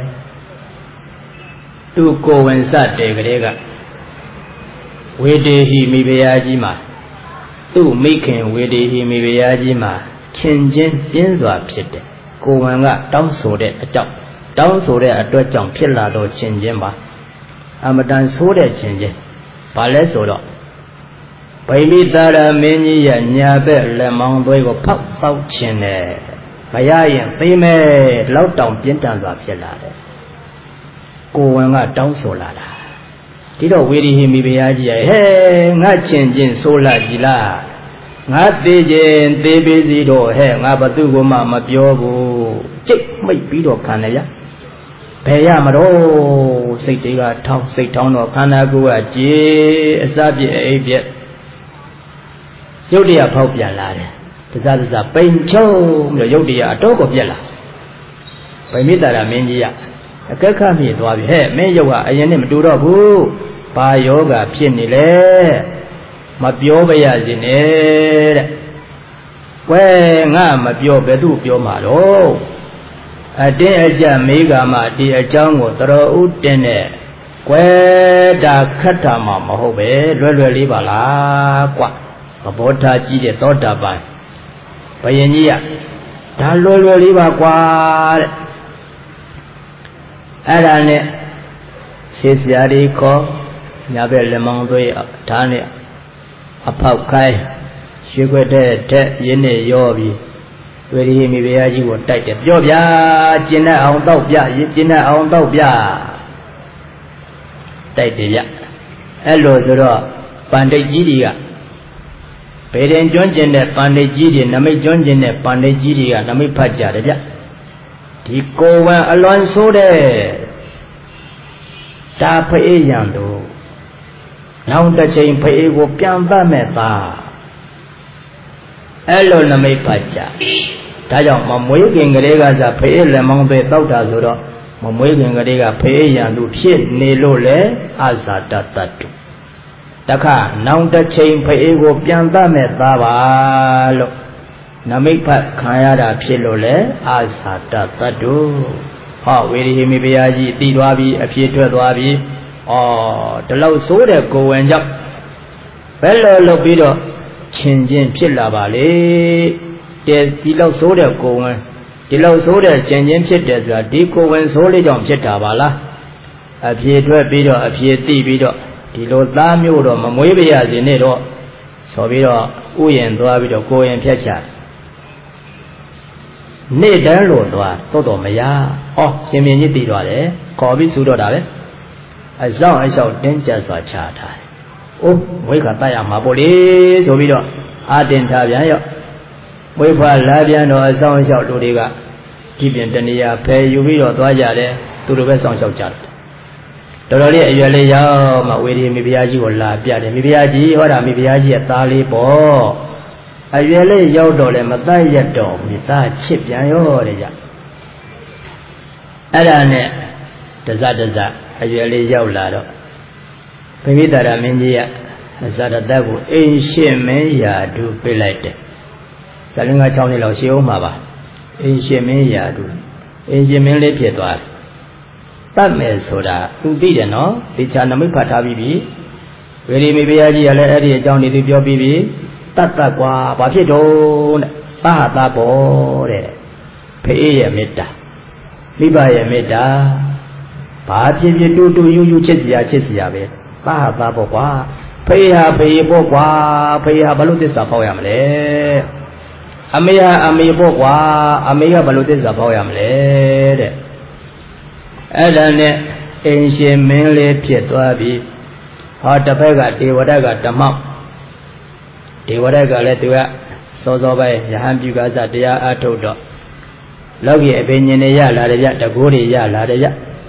Speaker 1: သူကိုဝင်စတဲ့ကလေးကဝေဒေဟိမိဖုရားကြီးမှာသူ့မိခင်ဝေဒေဟိမိဖုရားကြီးမှာချင်းချင်းပြင်းစွာဖြစ်တယ်ကိုဝန်ကတောင်းဆိုတဲ့အကြောင်းတောင်းဆိုတဲ့အတွက်ကြောင့်ဖြစ်လာတော့ချင်းချင်းပါအမတန်ဆိုးတဲ့ချင်းချင်းဘာလဲဆိုတော့ဗိမိတာရမင်းကြီးရဲ့ညာဘက်လက်မောင်းသွေးကိုဖောက်ပေါက်ခြင်းနဲ့မရရင်သိမဲ့လောက်တောင်ပြင်းထန်စွာဖြစ်လာတယ်ကိုဝန်ကတောင်းဆိုလာတာဒီတော့ဝေဒီဟိမိဘုရားကြီးရဲ့ဟဲ့ငါချင်းချင်းဆိုးလာကြည်လားငါသေးခြင်းသေးပေစီတော့ဟဲ့ငါဘသူကမှမပြောဘူးကြိတ်မိတ်ပြီးတော့ခံရရဘယ်ရမတော့စိတ်တွေကထောင်းစိတ်ထောင်းတော့ခန္ဓာကိုယ်ကကြေအစပြည့်အိပ်ပြည့်ရုပ်တရားဖောက်ပြန်လာတယ်တစားတစားပိန်ချုံပြီးတော့ရုပ်တရားအတော့ကိုပြက်လာဗိမိတာရမင်းကြီးကအကက်ခမြည်သွားပြီဟဲ့မင်းရုပ်ကအရင်နဲ့မတူတော့ဘူးဘာယောဂဖြစ်နေလဲမပြောပါရစေနဲ့တဲ့။ကွယ်ငါမပြောဘယ်သူပြောမှာတော့အတင်းအကျပ်မေးကမှဒီအကြောင်းကိုတတော်ဦးတင်တဲ့ကွယ်ဒါခတ်တာမှမဟုတ်ပဲလွယ်လွယ်လေးပါလားကွသဘောထားကြီးတဲ့သောတာပန်ဘယင်ကြီးကဒါလွယ်လွယ်လေးပါကွာတဲ့အဲ့ဒါနဲ့ဆေးစရာတွေခေါ်ညာဘက်လက်မောင်းသွေးဓာတ်နဲ့အဖောက်ခိုင်းရွှေခွက်တဲ့တဲ့ရင်းနဲ့ရောပြီးတွေ့ရမိဘုရားကြီးကိုတိုက်တယ်ပြောဗျာကျင်တဲ့အောင်တော့ပြရင်ကျင်တဲ့အောင်တော့ပြတိုက်တယ်ဗျအဲ့လိုဆိုတော့ပန္တိတ်ကြီးတွေကဗေဒင်ကျွန်းကျင်တဲ့ပန္တိတ်ကြီးတွေနမိတ်ကျွန်းကျင်တဲ့ပန္တိတ်ကြီးတွေကနမိတ်ဖတ်ကြတယ်ဗျဒီကိုယ်ဝန်အလွန်ဆိုးတဲ့ဒါဖအေးရန်တို့နောက်တစ်ချိန်ဖအေးကိုပြန်ပတ်မဲ့သားအဲ့လိုနမိတ်ဖတ်ကြဒါကြောင့်မမွေးခင်ကလေးကစားဖအေးလက်မောင်းပဲတောက်တာဆိုတော့မမွေးခင်ကလေးကဖအေးရန်သူဖြစ်နေလို့လေအဇာတတ္တုတခါနောင်တစ်ချိန်ဖအေးကိုပြန်တတ်မဲ့သားပါလို့နမိတ်ဖတ်ခံရတာဖြစ်လို့လေအာသာတတတ္တုဟောဝေရိဟိမိဘုရားကြီးတည်သွားပြီအဖြစ်ထွက်သွားပြီဩဒီလောက်ဆိုးတဲ့ကိုယ်ဝင်ကြောင့်ဘယ်လိုလုပ်ပြီးတော့ချင်းချင်းဖြစ်လာပါလေတဲ့ဒီလောက်ဆိုးတဲ့ကိုယ်ဝင်ဒီလောက်ဆိုးတဲ့ချင်းချင်းဖြစ်တယ်ဆိုတာဒီကိုယ်ဝင်ဆိုးလေးကြောင့်ဖြစ်တာပါလားအဖြစ်ထွက်ပြီးတော့အဖြစ်သိပြီးတော့ဒီလိုသားမျိုးတော့မမွေးပြရစေနဲ့တော့ဆိုပြီးတော့ဥယျာဉ်သွားပြီးတော့ကိုယ်ရင်ဖြတ်ချနေ့တန်းလို့သွားတော့တော့မရဟောရှင်မြင်းကြီးတည်သွားတယ်ခေါ်ပြီးစူတော့တာပဲအဆောင်အလျှောက်တင်းကျပ်စွာချထားတယ်အိုးဝိခါတတ်ရမှာပေါ့လေဆိုပြီးတော့အာတင်ထားပြန်ရောဝိဖွာလာပြန်တော့အဆောင်အလျှောက်လူတွေကဒီပြင်တနေရာဖယ်ယူပြီးတော့သွားကြတယ်သူတို့ပဲဆောင်လျှောက်ကြတယ်တော်တော်လေးအရွယ်လေးရောက်မှဝေဒီမိဖုရားကြီးကိုလာပြတယ်မိဖုရားကြီးဟောတာမိဖုရားကြီးရဲ့သားလေးပေါ့အရွယ်လေးရောက်တော့လေမတတ်ရတော့မိသားချစ်ပြန်ရောတဲ့ကြအဲ့ဒါနဲ့တစတစအရွယ်လေးရောက်လာတော့ဗိမိတာရမင်းကြီးကအဇာတသက်ကိုအိမ်ရှင်းမင်းရာဓုပြလိုက်တယ်ဇလင်္ဂါ၆နှစ်လောက်ရှင်းအောင်မှာပါအိမ်ရှင်းမင်းရာဓုအိမ်ရှင်းမင်းလေးဖြစ်သွားတယ်တတ်မယ်ဆိုတာသူသိတယ်နော်ဒီချာနမိတ်ဖတ်ထားပြီးပြီဝေဒီမိဘုရားကြီးကလည်းအဲ့ဒီအကြောင်းတွေသူပြောပြီးပြီတတ်တတ်ကွာဘာဖြစ်တော့တဲ့သာသာပေါ်တဲ့ဖေးရဲ့မေတ္တာမိဘရဲ့မေတ္တာဘာဖြစ်ဖြစ်တူတူယူယူချစ်စရာချစ်စရာပဲသာသာပေါ်ကွာဖေးဟာဖေးပေါ်ကွာဖေးဟာဘလို့သစ္စာပေါက်ရမလဲအမေဟာအမေပေါ်ကွာအမေကဘလို့သစ္စာပေါက်ရမလဲတဲ့အဲ့ဒါနဲ့အိမ်ရှင်မင်းလေးဖြစ်သွားပြီဟောတစ်ဖက်ကဒေဝဒတ်ကဓမ္မောက်ဒေဝဒတ်ကလည်းသူကစောစောပိုင်းယဟန်ပြုကားစတရားအားထုတ်တော့လောကီအပင်ဉ္နေရလာတယ်ဗျတကိုးတွေရလာတယ်ဗျ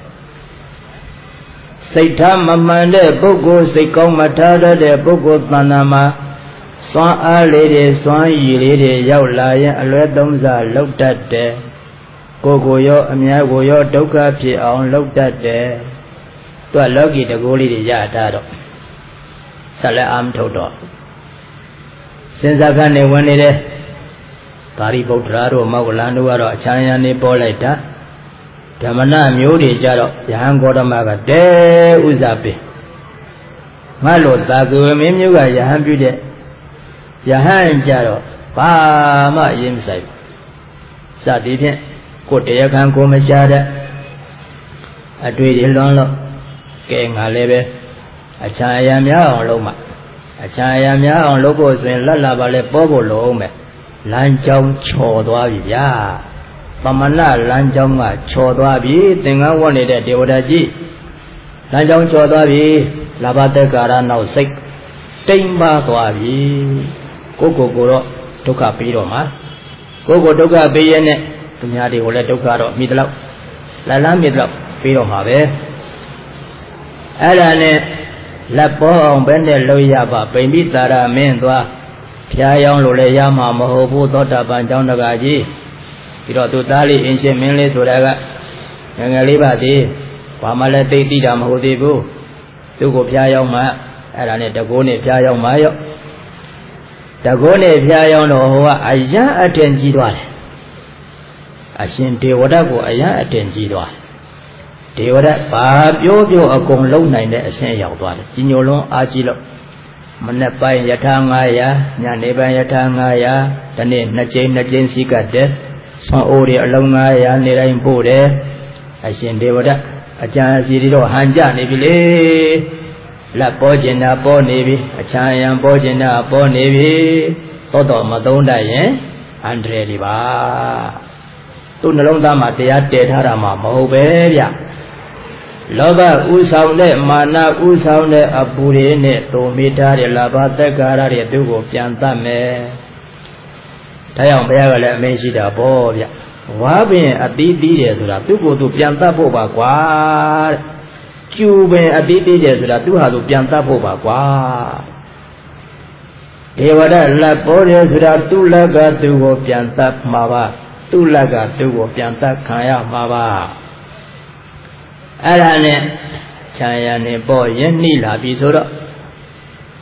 Speaker 1: စိတ်ထားမမှန်တဲ့ပုဂ္ဂိုလ်စိတ်ကောင်းမထားတဲ့ပုဂ္ဂိုလ်တဏ္ဍာမှာစွမ်းအားလေးတွေစွမ်းရည်လေးတွေရောက်လာရင်အလွဲသုံးစားလောက်တတ်တယ်ကိုယ်ကိုရောအများကိုရောဒုက္ခဖြစ်အောင်လုပ်တတ်တယ်သူကလောကီတကိုးလေးတွေရတာတော့ဆက်လက်အားမထုတ်တော့စဉ်းစားခန့်နေဝင်နေတယ်သာရိပုတ္တရာတို့မောဂလန်တို့ကတော့အချမ်းရံနေပေါ်လိုက်တာဓမ္မနမျိုးတွေကြတော့ယဟန်ဂေါတမကတဲဥစ္စာပင်ငါလိုသာကဝမင်းမျိုးကယဟန်ပြုတဲ့ယဟန်ကြတော့ဘာမှအရင်မဆိုင်စသည်ဖြင့်ကိုတရားခံကိုမရှာတဲ့အတွေ့တွေလွန်လို့ကဲငါလည်းပဲအချမ်းအယံများအောင်လုပ်မှအချမ်းအယံများအောင်လုပ်ဖို့ဆိုရင်လက်လာပါလေပေါ်ဖို့လိုအောင်မယ်လမ်းကြောင်းချော်သွားပြီဗျာသမဏလမ်းကြောင်းကချော်သွားပြီသင်္ကန်းဝတ်နေတဲ့ဒေဝဒတ်ကြီးလမ်းကြောင်းချော်သွားပြီလာဘသက်ကာရနောက်စိတ်တိမ်ပါသွားပြီကိုကိုကိုတော့ဒုက္ခပြီးတော့မှာကိုကိုဒုက္ခပြီးရဲ့နဲ့သူများတွေကိုလည်းဒုက္ခတော့မိတလောက်လာလားမိတလောက်ပြီးတော့မှာပဲအဲ့ဒါနဲ့လက်ပေါ်အောင်ပဲနဲ့လို့ရပါပိမိတာရမင်းသွားဖျားယောင်းလို့လည်းရမှာမဟုတ်ဘူးသောတာပန်ကျောင်းတကာကြီးပြီးတော့သူသားလေးအင်းရှင်မင်းလေးဆိုတာကငယ်ငယ်လေးပါသေးဘာမှလည်းသိသိတာမဟုတ်သေးဘူးသူ့ကိုဖျားယောင်းမှအဲ့ဒါနဲ့တကိုးနဲ့ဖျားယောင်းမှရော့တကိုးနဲ့ဖျားယောင်းတော့ဟိုကအယံအထင်ကြီးသွားတယ်အရှင်ဒေဝဒတ်ကိုအယံအထင်ကြီးသွားတယ်ဒေဝဒတ်ဘာပြောပြောအကုန်လုံးနိုင်တဲ့အဆင့်ရောက်သွားတယ်ကြီးညိုလွန်းအားကြီးလို့မနေ့ပိုင်းယထာငါးရာညနေပိုင်းယထာငါးရာဒီနေ့နှစ်ကြိမ်နှစ်ကြိမ်စီးကတ်တယ်ဆွမ်းအိုးတွေအလုံးငါးရာနေတိုင်းပို့တယ်အရှင်ဒေဝဒတ်အကျမ်းအစီတွေတော့ဟန်ကြနေပြီလေလက်ပေါ်ကျင်တာပေါ်နေပြီအချမ်းအယံပေါ်ကျင်တာပေါ်နေပြီသောတော်မသုံးတတ်ရင်အန္တရာယ်တွေပါသူ့နှလုံးသားမှာတရားတည်ထားတာမှမဟုတ်ပဲဗျလောဘဥဆောင်တဲ့မာနဥဆောင်တဲ့အပူတွေနဲ့တုံမိထားတဲ့လာဘသက်္ကာရတွေသူ့ကိုပြန်တတ်မယ်ဒါကြောင့်ဘုရားကလည်းအမင်းရှိတာပေါ့ဗျဝါပင်အသီးသီးတယ်ဆိုတာသူ့ကိုယ်သူပြန်တတ်ဖို့ပါကွာကျူပင်အသီးသီးတယ်ဆိုတာသူ့ဟာသူပြန်တတ်ဖို့ပါကွာဒေဝဒလက်ပေါ်တယ်ဆိုတာသူ့လက်ကသူ့ကိုပြန်တတ်မှာပါသူ့လက်ကသူ့ကိုပြန်တတ်ခံရမှာပါအဲ့ဒါနဲ့ခြံရံနေပေါ်ရင်းနှိလာပြီဆိုတော့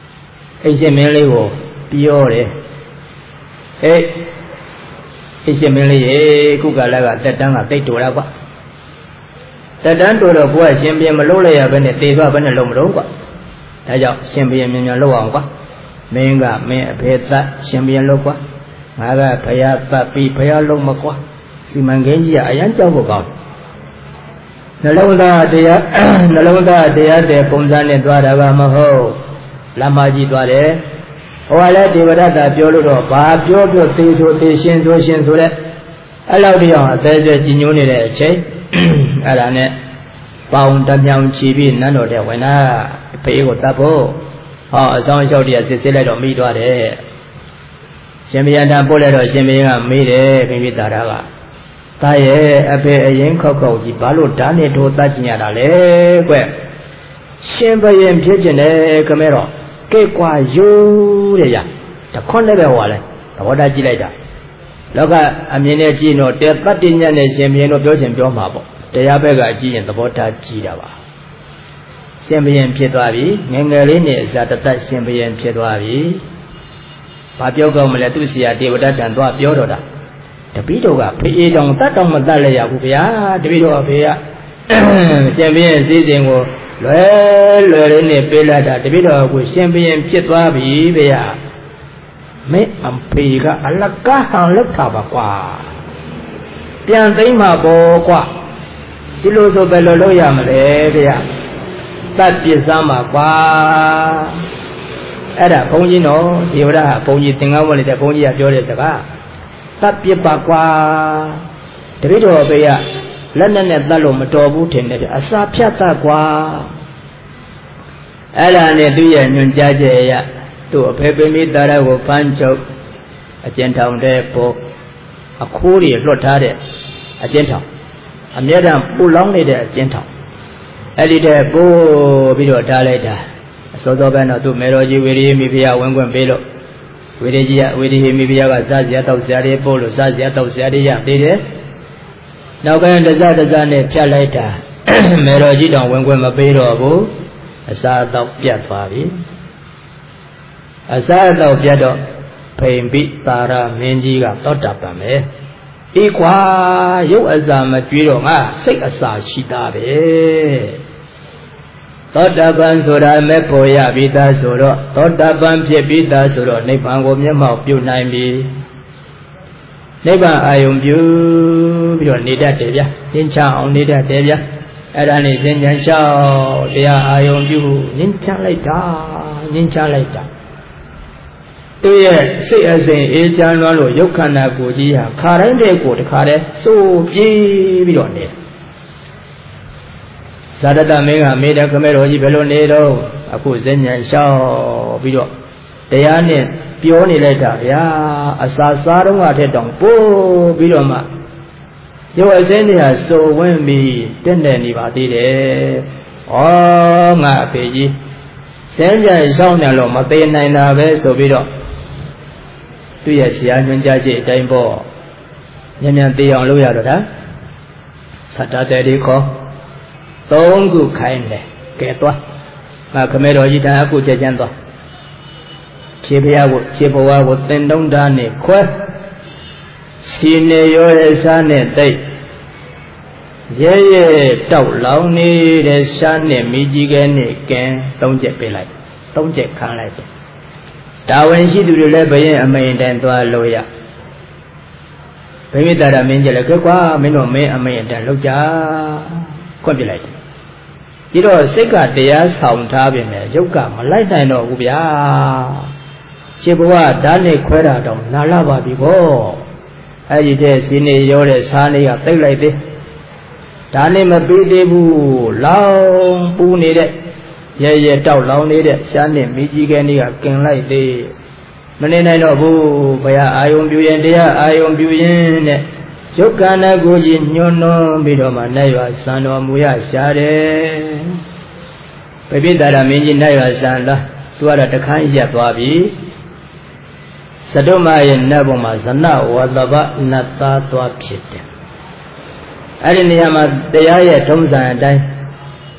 Speaker 1: အိရှင်မင်းလေးကိုပြောတယ်ဟေးအိရှင်မင်းလေးရေခုကလည်းကတက်တန်းကတိတ်တူတာကွာတက်တန်းတူတော့ကိုကရှင်ပြန်မလုပ်လိုက်ရဘဲနဲ့တေသွားဘဲနဲ့လုံးမလို့ကွာဒါကြောင့်ရှင်ပြန်မြန်မြန်လုပ်အောင်ကွာမင်းကမင်းအဖေသက်ရှင်ပြန်လုပ်ကွာငါကဘုရားသက်ပြီးဘုရားလုံးမကွာစီမံကိန်းကြီးကအရန်ကြောက်ဖို့ကောင်းနှလုံးသားတရားနှလုံးသားတရားတဲ့ပုံစံနဲ့သွားတာကမဟုတ်လမ်းမကြီးသွားတယ်ဟိုကလည်းဒေဝရတ္တပြောလို့တော့ဘာပြောပြောသေဆိုသေရှင်ဆိုရှင်ဆိုတဲ့အဲ့လောက်တည်းအောင်အသေးစိတ်ကြီးညိုးနေတဲ့အချိန်အဲ့ဒါနဲ့ပေါင်တမြောင်ချီပြီးနန်းတော်တဲ့ဝင်လာဖေးကိုတတ်ဖို့ဟောအဆောင်လျှောက်တရားစစ်စစ်လိုက်တော့မိသွားတယ်ရှင်ဘုရားတန်ပို့လိုက်တော့ရှင်ဘုရားကမေးတယ်ဖိဖိတာရကတာရဲ့အဖေအရင်ခောက်ခောက်ကြီးဘာလို့ဓာတ်နဲ့ထိုးတတ်ကျင်ရတာလဲကွရှင်ဘုရင်ဖြစ်ကျင်တယ်ခမဲတော့ကဲကွာယူတဲ့ရတခွန်းလည်းပဲဟောလဲသဘောထားကြည့်လိုက်တာလောကအမြင်နဲ့ကြည့်တော့တေတ္တညတ်နဲ့ရှင်ဘုရင်တို့ပြောချင်ပြောမှာပေါ့တရားဘက်ကကြည့်ရင်သဘောထားကြည့်တာပါရှင်ဘုရင်ဖြစ်သွားပြီငယ်ငယ်လေးနဲ့အစားတသက်ရှင်ဘုရင်ဖြစ်သွားပြီဘာပြောကောင်းမလဲသူဆရာဒေဝဒတ္တန်သွားပြောတော့တာတပည့်တော်ကဖေးတောင်တတ်တောင်မတတ်လဲရဘူးဗျာတပည့်တော်အဖေကရှင်ဘုရင်စည်းစိမ်ကိုလွယ်လွယ်လေးနဲ့ပေးလိုက်တာတပည့်တော်ကရှင်ဘုရင်ဖြစ်သွားပြီဗျာမင်းအဖေကအလကားဟန်လောက်တာပါကွာပြန်သိမ်းမှာပေါ့ကွာဒီလိုဆိုဘယ်လိုလုပ်ရမလဲဗျာတတ်ပြစ်စမ်းမှာကွာအဲ့ဒါဘုန်းကြီးနော်ဒီဝရဟာဘုန်းကြီးသင်္ကန်းဝတ်နေတဲ့ဘုန်းကြီးကပြောတဲ့စကားတတ်ပြစ်ပါကွာတပည့်တော်ဖေကလက်နဲ့နဲ့တတ်လို့မတော်ဘူးထင်တယ်အစာဖြတ်တတ်ကွာအဲ့ဒါနဲ့သူရဲ့ညွန်ကြားချက်အရသူ့အဖေပိမိတာရကိုဖမ်းချုပ်အကျဉ်းထောင်တဲ့ပေါ်အခိုးတွေလွတ်ထားတဲ့အကျဉ်းထောင်အမြဲတမ်းပူလောင်နေတဲ့အကျဉ်းထောင်အဲ့ဒီတဲ့ပို့ပြီးတော့ထားလိုက်တာအစောစောပဲတော့သူ့မေတော်ကြီးဝေရီမိဖုရားဝင်ခွင့်ပေးလို့ဝေရီကြီးကဝေရီမိဖုရားကစားစရာတောက်စရာတွေပို့လို့စားစရာတောက်စရာတွေရသေးတယ်နောက်ကတစတစနဲ့ဖြတ်လိုက်တာမေတော်ကြီးတောင်ဝင်ခွင့်မပေးတော့ဘူးအစာတော့ပြတ်သွားပြီအစာတော့ပြတ်တော့ဖိမ့်ပိသာရမင်းကြီးကသောတာပန်ပဲအေးကွာရုပ်အစာမကြွေးတော့ငါစိတ်အစာရှိတာပဲသောတာပန်ဆိုတာမဲ့ပေါ်ရပြီးသားဆိုတော့သောတာပန်ဖြစ်ပြီးသားဆိုတော့နိဗ္ဗာန်ကိုမျက်မှောက်ပြုနိုင်ပြီနိဗ္ဗာန်အာယုံပြုပြီးတော့နေတတ်တယ်ဗျာသင်္ချအောင်နေတတ်တယ်ဗျာအဲ့ဒါနဲ့သင်္ချာလျှောက်တရားအာယုံပြုငြင်းချလိုက်တာငြင်းချလိုက်တာသူရဲ့စိတ်အစဉ်အေးချမ်းလွန်းလို့ရုပ်ခန္ဓာကိုယ်ကြီးဟာခါတိုင်းတဲ့ကိုယ်တခါတည်းစိုးပြေးပြီးတော့နေဇာတတမင်းကမေတ္တာခမဲတော်ကြီးဘယ်လိုနေတော့အခုဇဉ္ဉံလျှောက်ပြီးတော့တရားနဲ့ပြောနေလိုက်တာဗျာအစာစားတော့ကထက်တောင်ပို့ပြီးတော့မှရုပ်အစဉ်တွေဟာစိုးဝင်းပြီးတက်နေနေပါသေးတယ်ဩငါအဖေကြီးဇဉ္ဉံလျှောက်နေလို့မသေးနိုင်တာပဲဆိုပြီးတော့သူ့ရဲ့ဆရာညွှန်ကြားချက်အတိုင်းပေါ့မြန်မြန်သိအောင်လုပ်ရတော့တာသတ္တတေဒီခေါ်သုံးခုခိုင်းတယ်ကဲသွားငါခမဲတော်ကြီးတန်အခုချက်ချင်းသွားခြေဖျားကိုခြေဘဝကိုတင်တုံးတာနဲ့ခွဲစီနေရောရဲ့စားနဲ့တိတ်ရဲရဲတောက်လောင်နေတဲ့ရှားနဲ့မိကြီးကဲနဲ့ကဲသုံးချက်ပေးလိုက်သုံးချက်ခံလိုက်တယ်တာဝန်ရှိသူတွေလည်းဘရင်အမိန်တန်သွားလို့ရဘိမိတာရမင်းကြီးလည်းကွာမင်းတို့မင်းအမိန်တန်လောက်ကြခွင့်ပြလိုက်တယ်ဒီတော့စိတ်ကတရားဆောင်ထားပြင်လေရုပ်ကမလိုက်နိုင်တော့ဘူးဗျာခြေဘဝဓာတ်နဲ့ခွဲတာတော့နာလာပါပြီပေါ့အဲ့ဒီတဲ့စီနေရောတဲ့စားနေကတိတ်လိုက်သေးဓာတ်နဲ့မပြီးသေးဘူးလောင်ပူနေတဲ့ရဲရဲတောက်လောင်နေတဲ့ရှားနဲ့မိကြီးကဲနေကกินလိုက်သေးမနေနိုင်တော့ဘူးဘုရားအာယုံပြုရင်တရားအာယုံပြုရင်တဲ့ရုပ်ခန္ဓာကိုယ်ကြီးညွန်းနှွန်းပြီးတော့မှနိုင်ရွာစံတော်မူရရှားတယ်။ပိပိတာရမင်းကြီးနိုင်ရွာစံလားသူကတော့တခန်းရက်သွားပြီ။သတုမရဲ့နတ်ဘုံမှာဇနဝတ္တပနတ်သားသွားဖြစ်တယ်။အဲ့ဒီနေရာမှာတရားရဲ့ထုံးစံအတိုင်းသ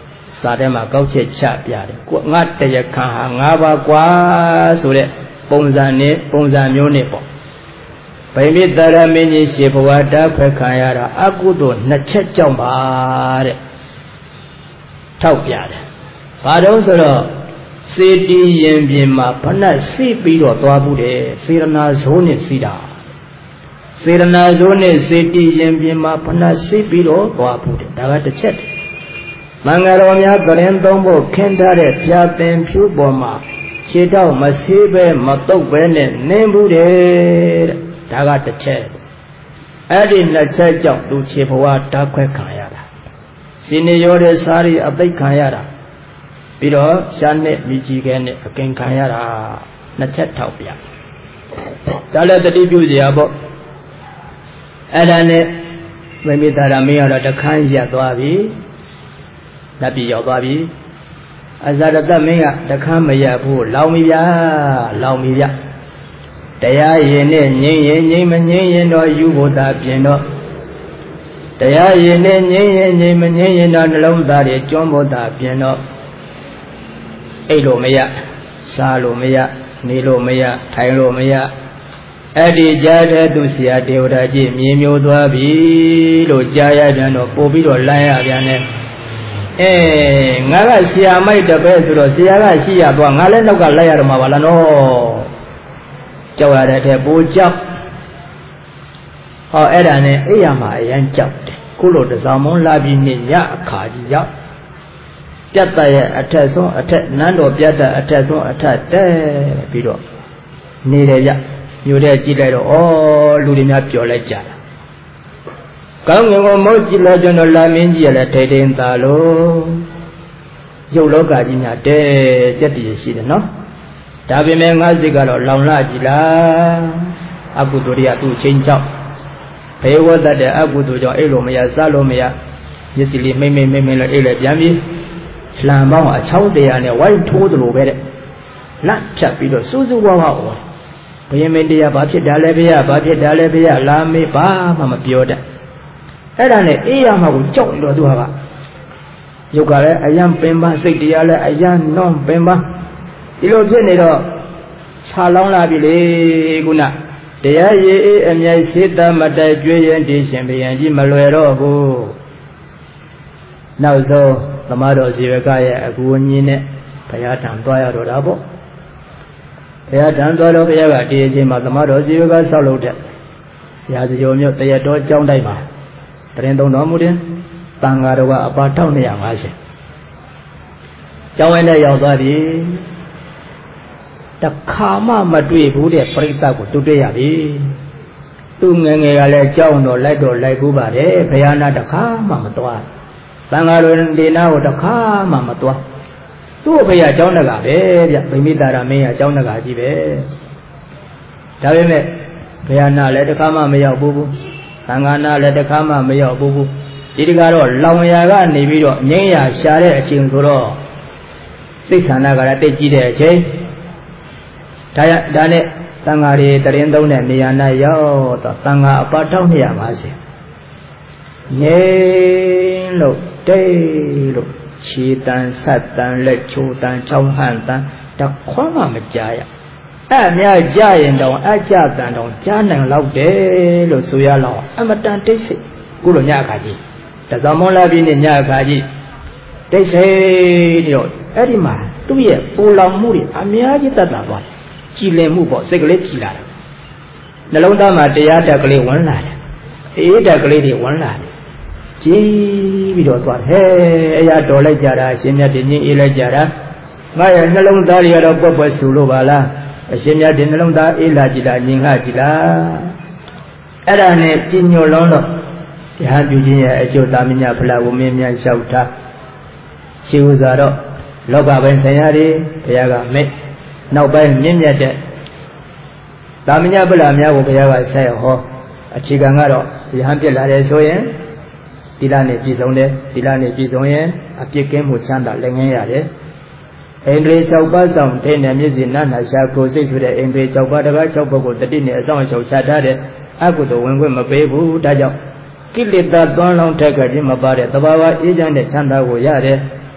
Speaker 1: စာထဲမှာကောက်ချက်ချပြတယ်ကိုငါတရားခံဟာငါးပါးကွာဆိုတဲ့ပုံစံနဲ့ပုံစံမျိုးနဲ့ပေါ့ဗိမိတရမင်းကြီးရှင်ဘဝတားဖွဲ့ခံရတာအကုသိုလ်နှစ်ချက်ကြောင့်ပါတဲ့ထောက်ပြတယ်ဘာလို့ဆိုတော့စေတီရင်ပြင်မှာဘဏ္ဍစီပြီးတော့သွားဘူးတယ်စေရနာဇိုးနဲ့စီးတာစေရနာဇိုးနဲ့စေတီရင်ပြင်မှာဘဏ္ဍစီပြီးတော့သွားဘူးတယ်ဒါကတစ်ချက်မင်္ဂတော်များကရင်သုံးဖို့ခင်းထားတဲ့ဖြာပင်ဖြူပေါ်မှာခြေတော့မဆေးပဲမတုတ်ပဲနဲ့နင်းဘူးတယ်တဲ့ဒါကတစ်ချက်အဲ့ဒီနှစ်ချက်ကြောင့်သူခြေဘဝဓာတ်ခွဲခံရတာစီနေရောတဲ့စားရီအသိခံရတာပြီးတော့ရှားနဲ့မိကြီးကဲနဲ့အကင်ခံရတာနှစ်ချက်ထောက်ပြဒါလည်းတတိပြုစရာပေါ့အဲ့ဒါနဲ့မိမိသားရမင်းကတော့တခန်းရက်သွားပြီလက်ပြရောက်သွားပြီအဇာရတမင်းကတခန်းမရက်ဘူးလောင်ပြီဗျာလောင်ပြီဗျတရားရင်နဲ့ငြိမ့်ရင်ငြိမ့်မငြိမ့်ရင်တော့ယူဖို့သာပြင်တော့တရားရင်နဲ့ငြိမ့်ရင်ငြိမ့်မငြိမ့်ရင်တော့နှလုံးသားတွေကျွမ်းဖို့သာပြင်တော့အိတ်လို့မရစားလို့မရနေလို့မရထိုင်လို့မရအဲ့ဒီကြားတဲ့သူဆရာတေဝဒကြီးမြင်မျိုးသွားပြီလို့ကြားရပြန်တော့ပို့ပြီးတော့လမ်းရပြန်တယ်အဲငါကဆရာမိုက်တပည့်ဆိုတော့ဆရာကရှိရသွားငါလည်းနောက်ကလိုက်ရတော့မှာပါလားနော်ကြောက်ရတဲ့တဲ့ပိုကြောက်ဟောအဲ့ဒါနဲ့အိယာမှာအရန်ကြောက်တယ်ခုလိုတစောင်းမုံလာပြီးနေညအခါကြီးရောက်ပြတ်တရဲ့အထက်ဆုံးအထက်နန်းတော်ပြတ်တအထက်ဆုံးအထက်တဲပြီးတော့နေတယ်ဗျမြို့ထဲကြည့်လိုက်တော့ဩလူတွေများပျော်လိုက်ကြတာကောင်းငင်ကိုမုတ်ကြည့်လိုက်ကြတော့လာမင်းကြီးရလည်းထိတ်ထိန်သာလို့ရုပ်လောကကြီးများတဲစက်တည်ရှိတယ်နော်ဒါပေမဲ့ငါစိတ်ကတော့လောင်လာကြည်လားအကုသိုလ်တွေကသူ့ချင်းချောက်ဘေဝတ်တဲ့အကုသိုလ်ကြောင့်အဲ့လိုမရစားလို့မရမျက်စိလေးမိမ့်မိမ့်မိမ့်မိမ့်လို့အဲ့လေပြန်ပြီးလှံပေါင်းအချောင်းတရားနဲ့ဝိုင်းထိုးသလိုပဲတဲ့လက်ဖြတ်ပြီးတော့စူးစူးဝါးဝါဩဘုရင်မင်းတရားဘာဖြစ်တာလဲဗျာဘာဖြစ်တာလဲဗျာလာမေးဘာမှမပြောတတ်အဲ့ဒါနဲ့အေးရမှာကိုကြောက်နေတော့သူဟာကယုတ်ကလည်းအယံပင်ပန်းစိတ်တရားလည်းအယံနွန်ပင်ပန်းဒီလိုဖြစ်နေတော့ခြာလောင်းလာပြီလေခုနတရားရည်အေးအမြိုက်စေတမတိုက်ကျွေးရင်ဒီရှင်ဘုရင်ကြီးမလွယ်တော့ဘူးနောက်ဆုံးသမားတော်ဇေဝကရဲ့အကူအညီနဲ့ဘုရားထံသွားရတော့တာပေါ့ဘုရားထံသွားတော့ဘုရားကဒီအချိန်မှာသမားတော်ဇေဝကဆောက်လုပ်တဲ့ရာဇဂိုမြို့တရတော်ကျောင်းတိုက်မှာတရင်သုံးတော်မူတဲ့တန်ဃာတော်ကအပါတစ်ထောင်နှစ်ရာငါးဆယ်ကျောင်းဝင်းနဲ့ရောက်သွားပြီတခါမှမတွေ့ဘူးတဲ့ပရိသတ်ကိုတွေ့တွေ့ရပြီသူငယ်ငယ်ကလည်းကြောင်းတော့လိုက်တော့လိုက်ဘူးပါတယ်ဘုရားနာတခါမှမသွားသံဃာတော်ဒေနာကိုတခါမှမသွားသူ့ဘုရားကျောင်းတကာပဲဗျဗိမိတာရမင်းကကျောင်းတကာကြီးပဲဒါပေမဲ့ဘုရားနာလည်းတခါမှမရောက်ဘူးဘူးသံဃာနာလည်းတခါမှမရောက်ဘူးဘူးဒီတကတော့လောင်ရာကနေပြီးတော့ငိမ့်ရာရှာတဲ့အချိန်ဆိုတော့စိတ်ဆန္ဒကလည်းတိတ်ကြီးတဲ့အချိန်ဒါရဒါနဲ့သံဃာတွေတရင်သုံးတဲ့နေရာ၌ရောက်တော့သံဃာအပါတစ်ထောင်နှစ်ရာငါးဆယ်ငိမ့်လို့တိတ်လို့ခြေတန်ဆက်တန်လက်ချိုးတန်ချောင်းဟန်တန်တခွမ်းမှမကြားရအဲ့များကြားရင်တောင်အကြတန်တောင်ကြားနိုင်လောက်တယ်လို့ဆိုရလောက်အမတန်တိတ်ဆိတ်ခုလိုညအခါကြီးတသောမောလာပြီးနဲ့ညအခါကြီးတိတ်ဆိတ်နေတော့အဲ့ဒီမှာသူ့ရဲ့ပူလောင်မှုတွေအများကြီးတတ်တာသွားတယ်ကြည်လင်မှုပေါ့စိတ်ကလေးကြည်လာတာနှလုံးသားမှာတရားတက်ကလေးဝင်လာတယ်အေးတက်ကလေးတွေဝင်လာတယ်ကြည်ပြီးတော့သွားဟဲအရာတော်လိုက်ကြတာအရှင်မြတ်တင်ကြီးအေးလိုက်ကြတာငါရဲ့နှလုံးသားတွေကတော့ပွက်ပွက်ဆူလို့ပါလားအရှင်မြတ်တင်နှလုံးသားအေးလာကြည်လားငြိမ်လာကြည်လားအဲ့ဒါနဲ့ကြည်ညိုလုံးတော့တရားပြုခြင်းရဲ့အကျိုးသာမညဖလားကိုမင်းများလျှောက်ထားရှိဥစွာတော့လောကပိုင်းဆရာတွေဘုရားကမဲ့နောက်ပိုင်းမြင့်မြတ်တဲ့သာမညဖလားများကိုဘုရားကဆက်ဟောအခြေခံကတော့ဒီဟန်ပြက်လာတယ်ဆိုရင်သီလနဲ့ပြည့်စုံတယ်သီလနဲ့ပြည့်စုံရင်အပြစ်ကင်းမှုချမ်းသာလည်းငင်းရတယ်အိန္ဒြေ၆ပါးဆောင်တဲ့နဲ့မျက်စိနာနာရှာကိုစိတ်ဆိုတဲ့အိန္ဒြေ၆ပါးတကား၆ပါးကိုတတိနဲ့အဆောင်အရှောက်ချထားတဲ့အကုသိုလ်ဝင်ခွင့်မပေးဘူးဒါကြောင့်ကိလေသာသွန်းလောင်းထက်ကခြင်းမပါတဲ့သဘာဝအေးချမ်းတဲ့ချမ်းသာကိုရတယ်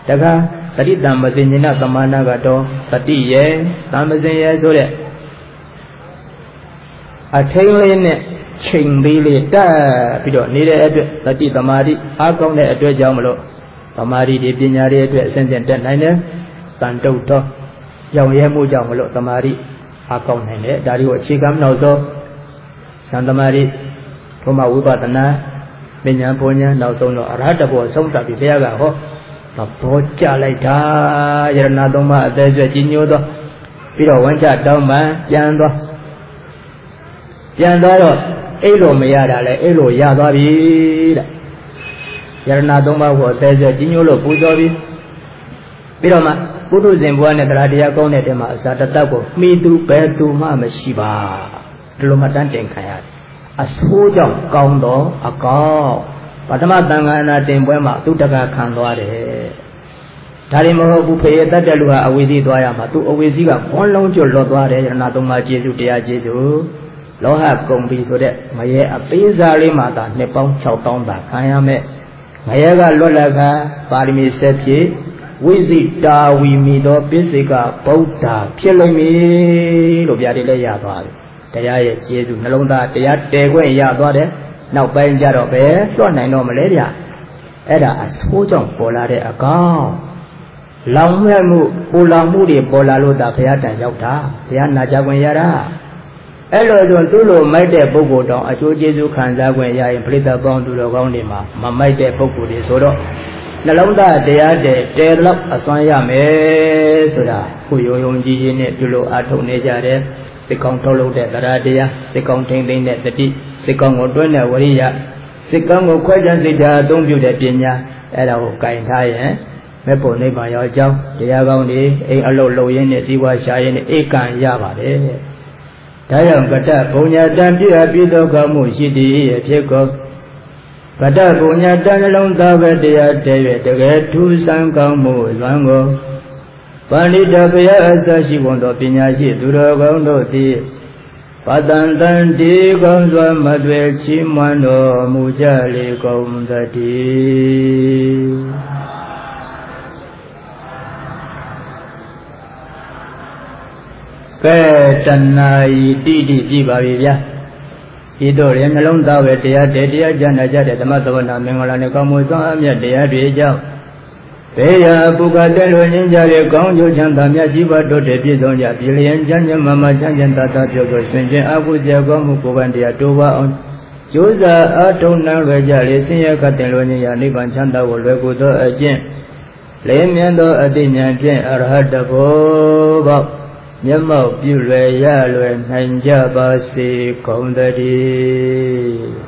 Speaker 1: တခါတတိတံမသိဉ္ဇနသမဏကတော့တတိရဲ့တံမစင်ရဲ့ဆိုတဲ့အထိန်လေးနဲ့ချိန်သေးလေးတက်ပြီးတော့နေတဲ့အတွက်တတိသမာဓိအားကောင်းတဲ့အတွက်ကြောင့်မလို့သမာဓိဒီပညာတွေအတွက်အစဉ်စဉ်တက်နိုင်တယ်တန်တုတ်တော့ရောင်ရဲမှုကြောင့်မလို့သမာဓိအားကောင်းနိုင်တယ်ဒါတွေကိုအခြေခံနောက်ဆုံးသံသမာဓိဘုမဝိပဿနာပညာပညာနောက်ဆုံးတော့အရဟတဘောဆုံးသတ်ပြီးဘုရားကဟောဘောကြလိုက်တာယရဏသုံးပါးအသက်ဆွဲကြီးညိုတော့ပြီးတော့ဝမ်းချတောင်းပန်ပြန်သွားပြန်သွားတော့အိတ်လို့မရတာလဲအိတ်လို့ရသွားပြီတဲ့ယရဏသုံးပါးကိုအသက်ဆွဲကြီးညိုလို့ပူဇော်ပြီးပြီးတော့မှပုထုဇဉ်ဘဝနဲ့တရားတရားကောင်းတဲ့တဲမှာအစာတတ်ကိုမှီသူပဲသူမှမရှိပါဒီလိုမှတန်းတင်ခံရတယ်အဆိုးကြောင့်ကောင်းတော့အကောင်းပထမသံဃာနာတင်ပွဲမှာသူတကခံသွားတယ်ဒါရင်မဟုတ်ဘူးဖေရတတ်တဲ့လူဟာအဝေစီသွားရမှာသူအဝေစီကဘွန်းလုံးကျွတ်လွတ်သွားတယ်ယရဏသုံးပါးကျေစုတရားကျေစုလောဟကုံပြီဆိုတဲ့ငရဲအသေးစားလေးမှာသာနှစ်ပေါင်း၆တောင်းသာခံရမယ်ငရဲကလွတ်လက်ကပါရမီဆက်ဖြည့်ဝိဇိတာဝီမီသောပိစိကဗုဒ္ဓဖြစ်လိမ့်မည်လို့ဗျာဒီလည်းရသွားပြီတရားရဲ့ကျေစုနှလုံးသားတရားတည်ခွင့်ရသွားတယ်နောက်ပိုင်းကျတော့ပဲလွှတ်နိုင်တော့မလဲဗျာအဲ့ဒါအဆိုးကြောင့်ပေါ်လာတဲ့အကောင်လောင်မဲ့မှုပူလောင်မှုတွေပေါ်လာလို့ဒါဘုရားတန်ရောက်တာဘုရားနာကြခွင့်ရတာအဲ့လိုဆိုသူ့လိုမိုက်တဲ့ပုဂ္ဂိုလ်တောင်အကျိုးကျေးဇူးခံစားခွင့်ရရင်ပြိဿပေါင်းသူတော်ကောင်းတွေမှာမမိုက်တဲ့ပုဂ္ဂိုလ်တွေဆိုတော့နှလုံးသားတရားတည်တဲတော့အစွမ်းရမယ်ဆိုတာကိုယုံယုံကြည်ကြည်နဲ့ပြုလို့အားထုတ်နေကြတယ်စိတ်ကောင်းထုတ်လုပ်တဲ့တရားတရားစိတ်ကောင်းထိမ့်သိမ့်တဲ့တတိစိတ်ကောင်းကိုတွန်းတဲ့ဝရိယစိတ်ကောင်းကိုခွဲခြားစိတ်ဓာတ်အသုံးပြုတဲ့ပညာအဲ့ဒါကိုကင်ထားရင်မဲ့ဖို့နိဗ္ဗာန်ရောက်ကြောင်းတရားကောင်းတွေအိမ်အလုပ်လုပ်ရင်းနဲ့ဇီဝရှာရင်းနဲ့ဧကံရပါတယ်ဒါကြောင့်ကတ္တဘုံညာတံပြည့်အပြည့်သောကောင်းမှုရှိသည်အဖြစ်ကိုကတ္တဘုံညာတံနှလုံးသားပဲတရားတည်း၍တကယ်ထူးဆန်းကောင်းမှုလွမ်းကိုပါဠိတော်ဘုရားအစရှိဝန်သောပညာရှိသူတော်ကောင်းတို့သည်ပတန်တန်ဒီကောင်းစွာမသွေချီးမွမ်းတော်မူကြလေကုန်သတည်းကဲတဏှာဤတိတိပြပါပြီဗျာဤတို့ရဲ့နှလုံးသားပဲတရားတည်းတရားကြနာကြတဲ့ဓမ္မသဝနာမင်္ဂလာနဲ့ကောင်းမှုဆောင်အမြတ်တရားတွေကြောင့်ဘေးရာပုဂ္ဂတဲ့လူညင်ကြတဲ့ကောင်းကျိုးချမ်းသာမြတ်ကြီးပါတို့တဲ့ပြည့်စုံကြပြည်လျင်ချမ်းချမ်းမမချမ်းချမ်းသာသာပြောဆိုရှင်ချင်းအကုသကောင်းမှုကိုယ်ပန်တရားတိုးပါအောင်ကျိုးစားအထုံနှံလွယ်ကြလေဆင်းရဲကတဲ့လူညင်ရာနိဗ္ဗာန်ချမ်းသာကိုလွယ်ကူသောအကျင့်လေးမြတ်သောအတိညာဖြင့်အရဟတဘောပေါမျက်မှောက်ပြုလွယ်ရလွယ်နိုင်ကြပါစေကုန်သတည်း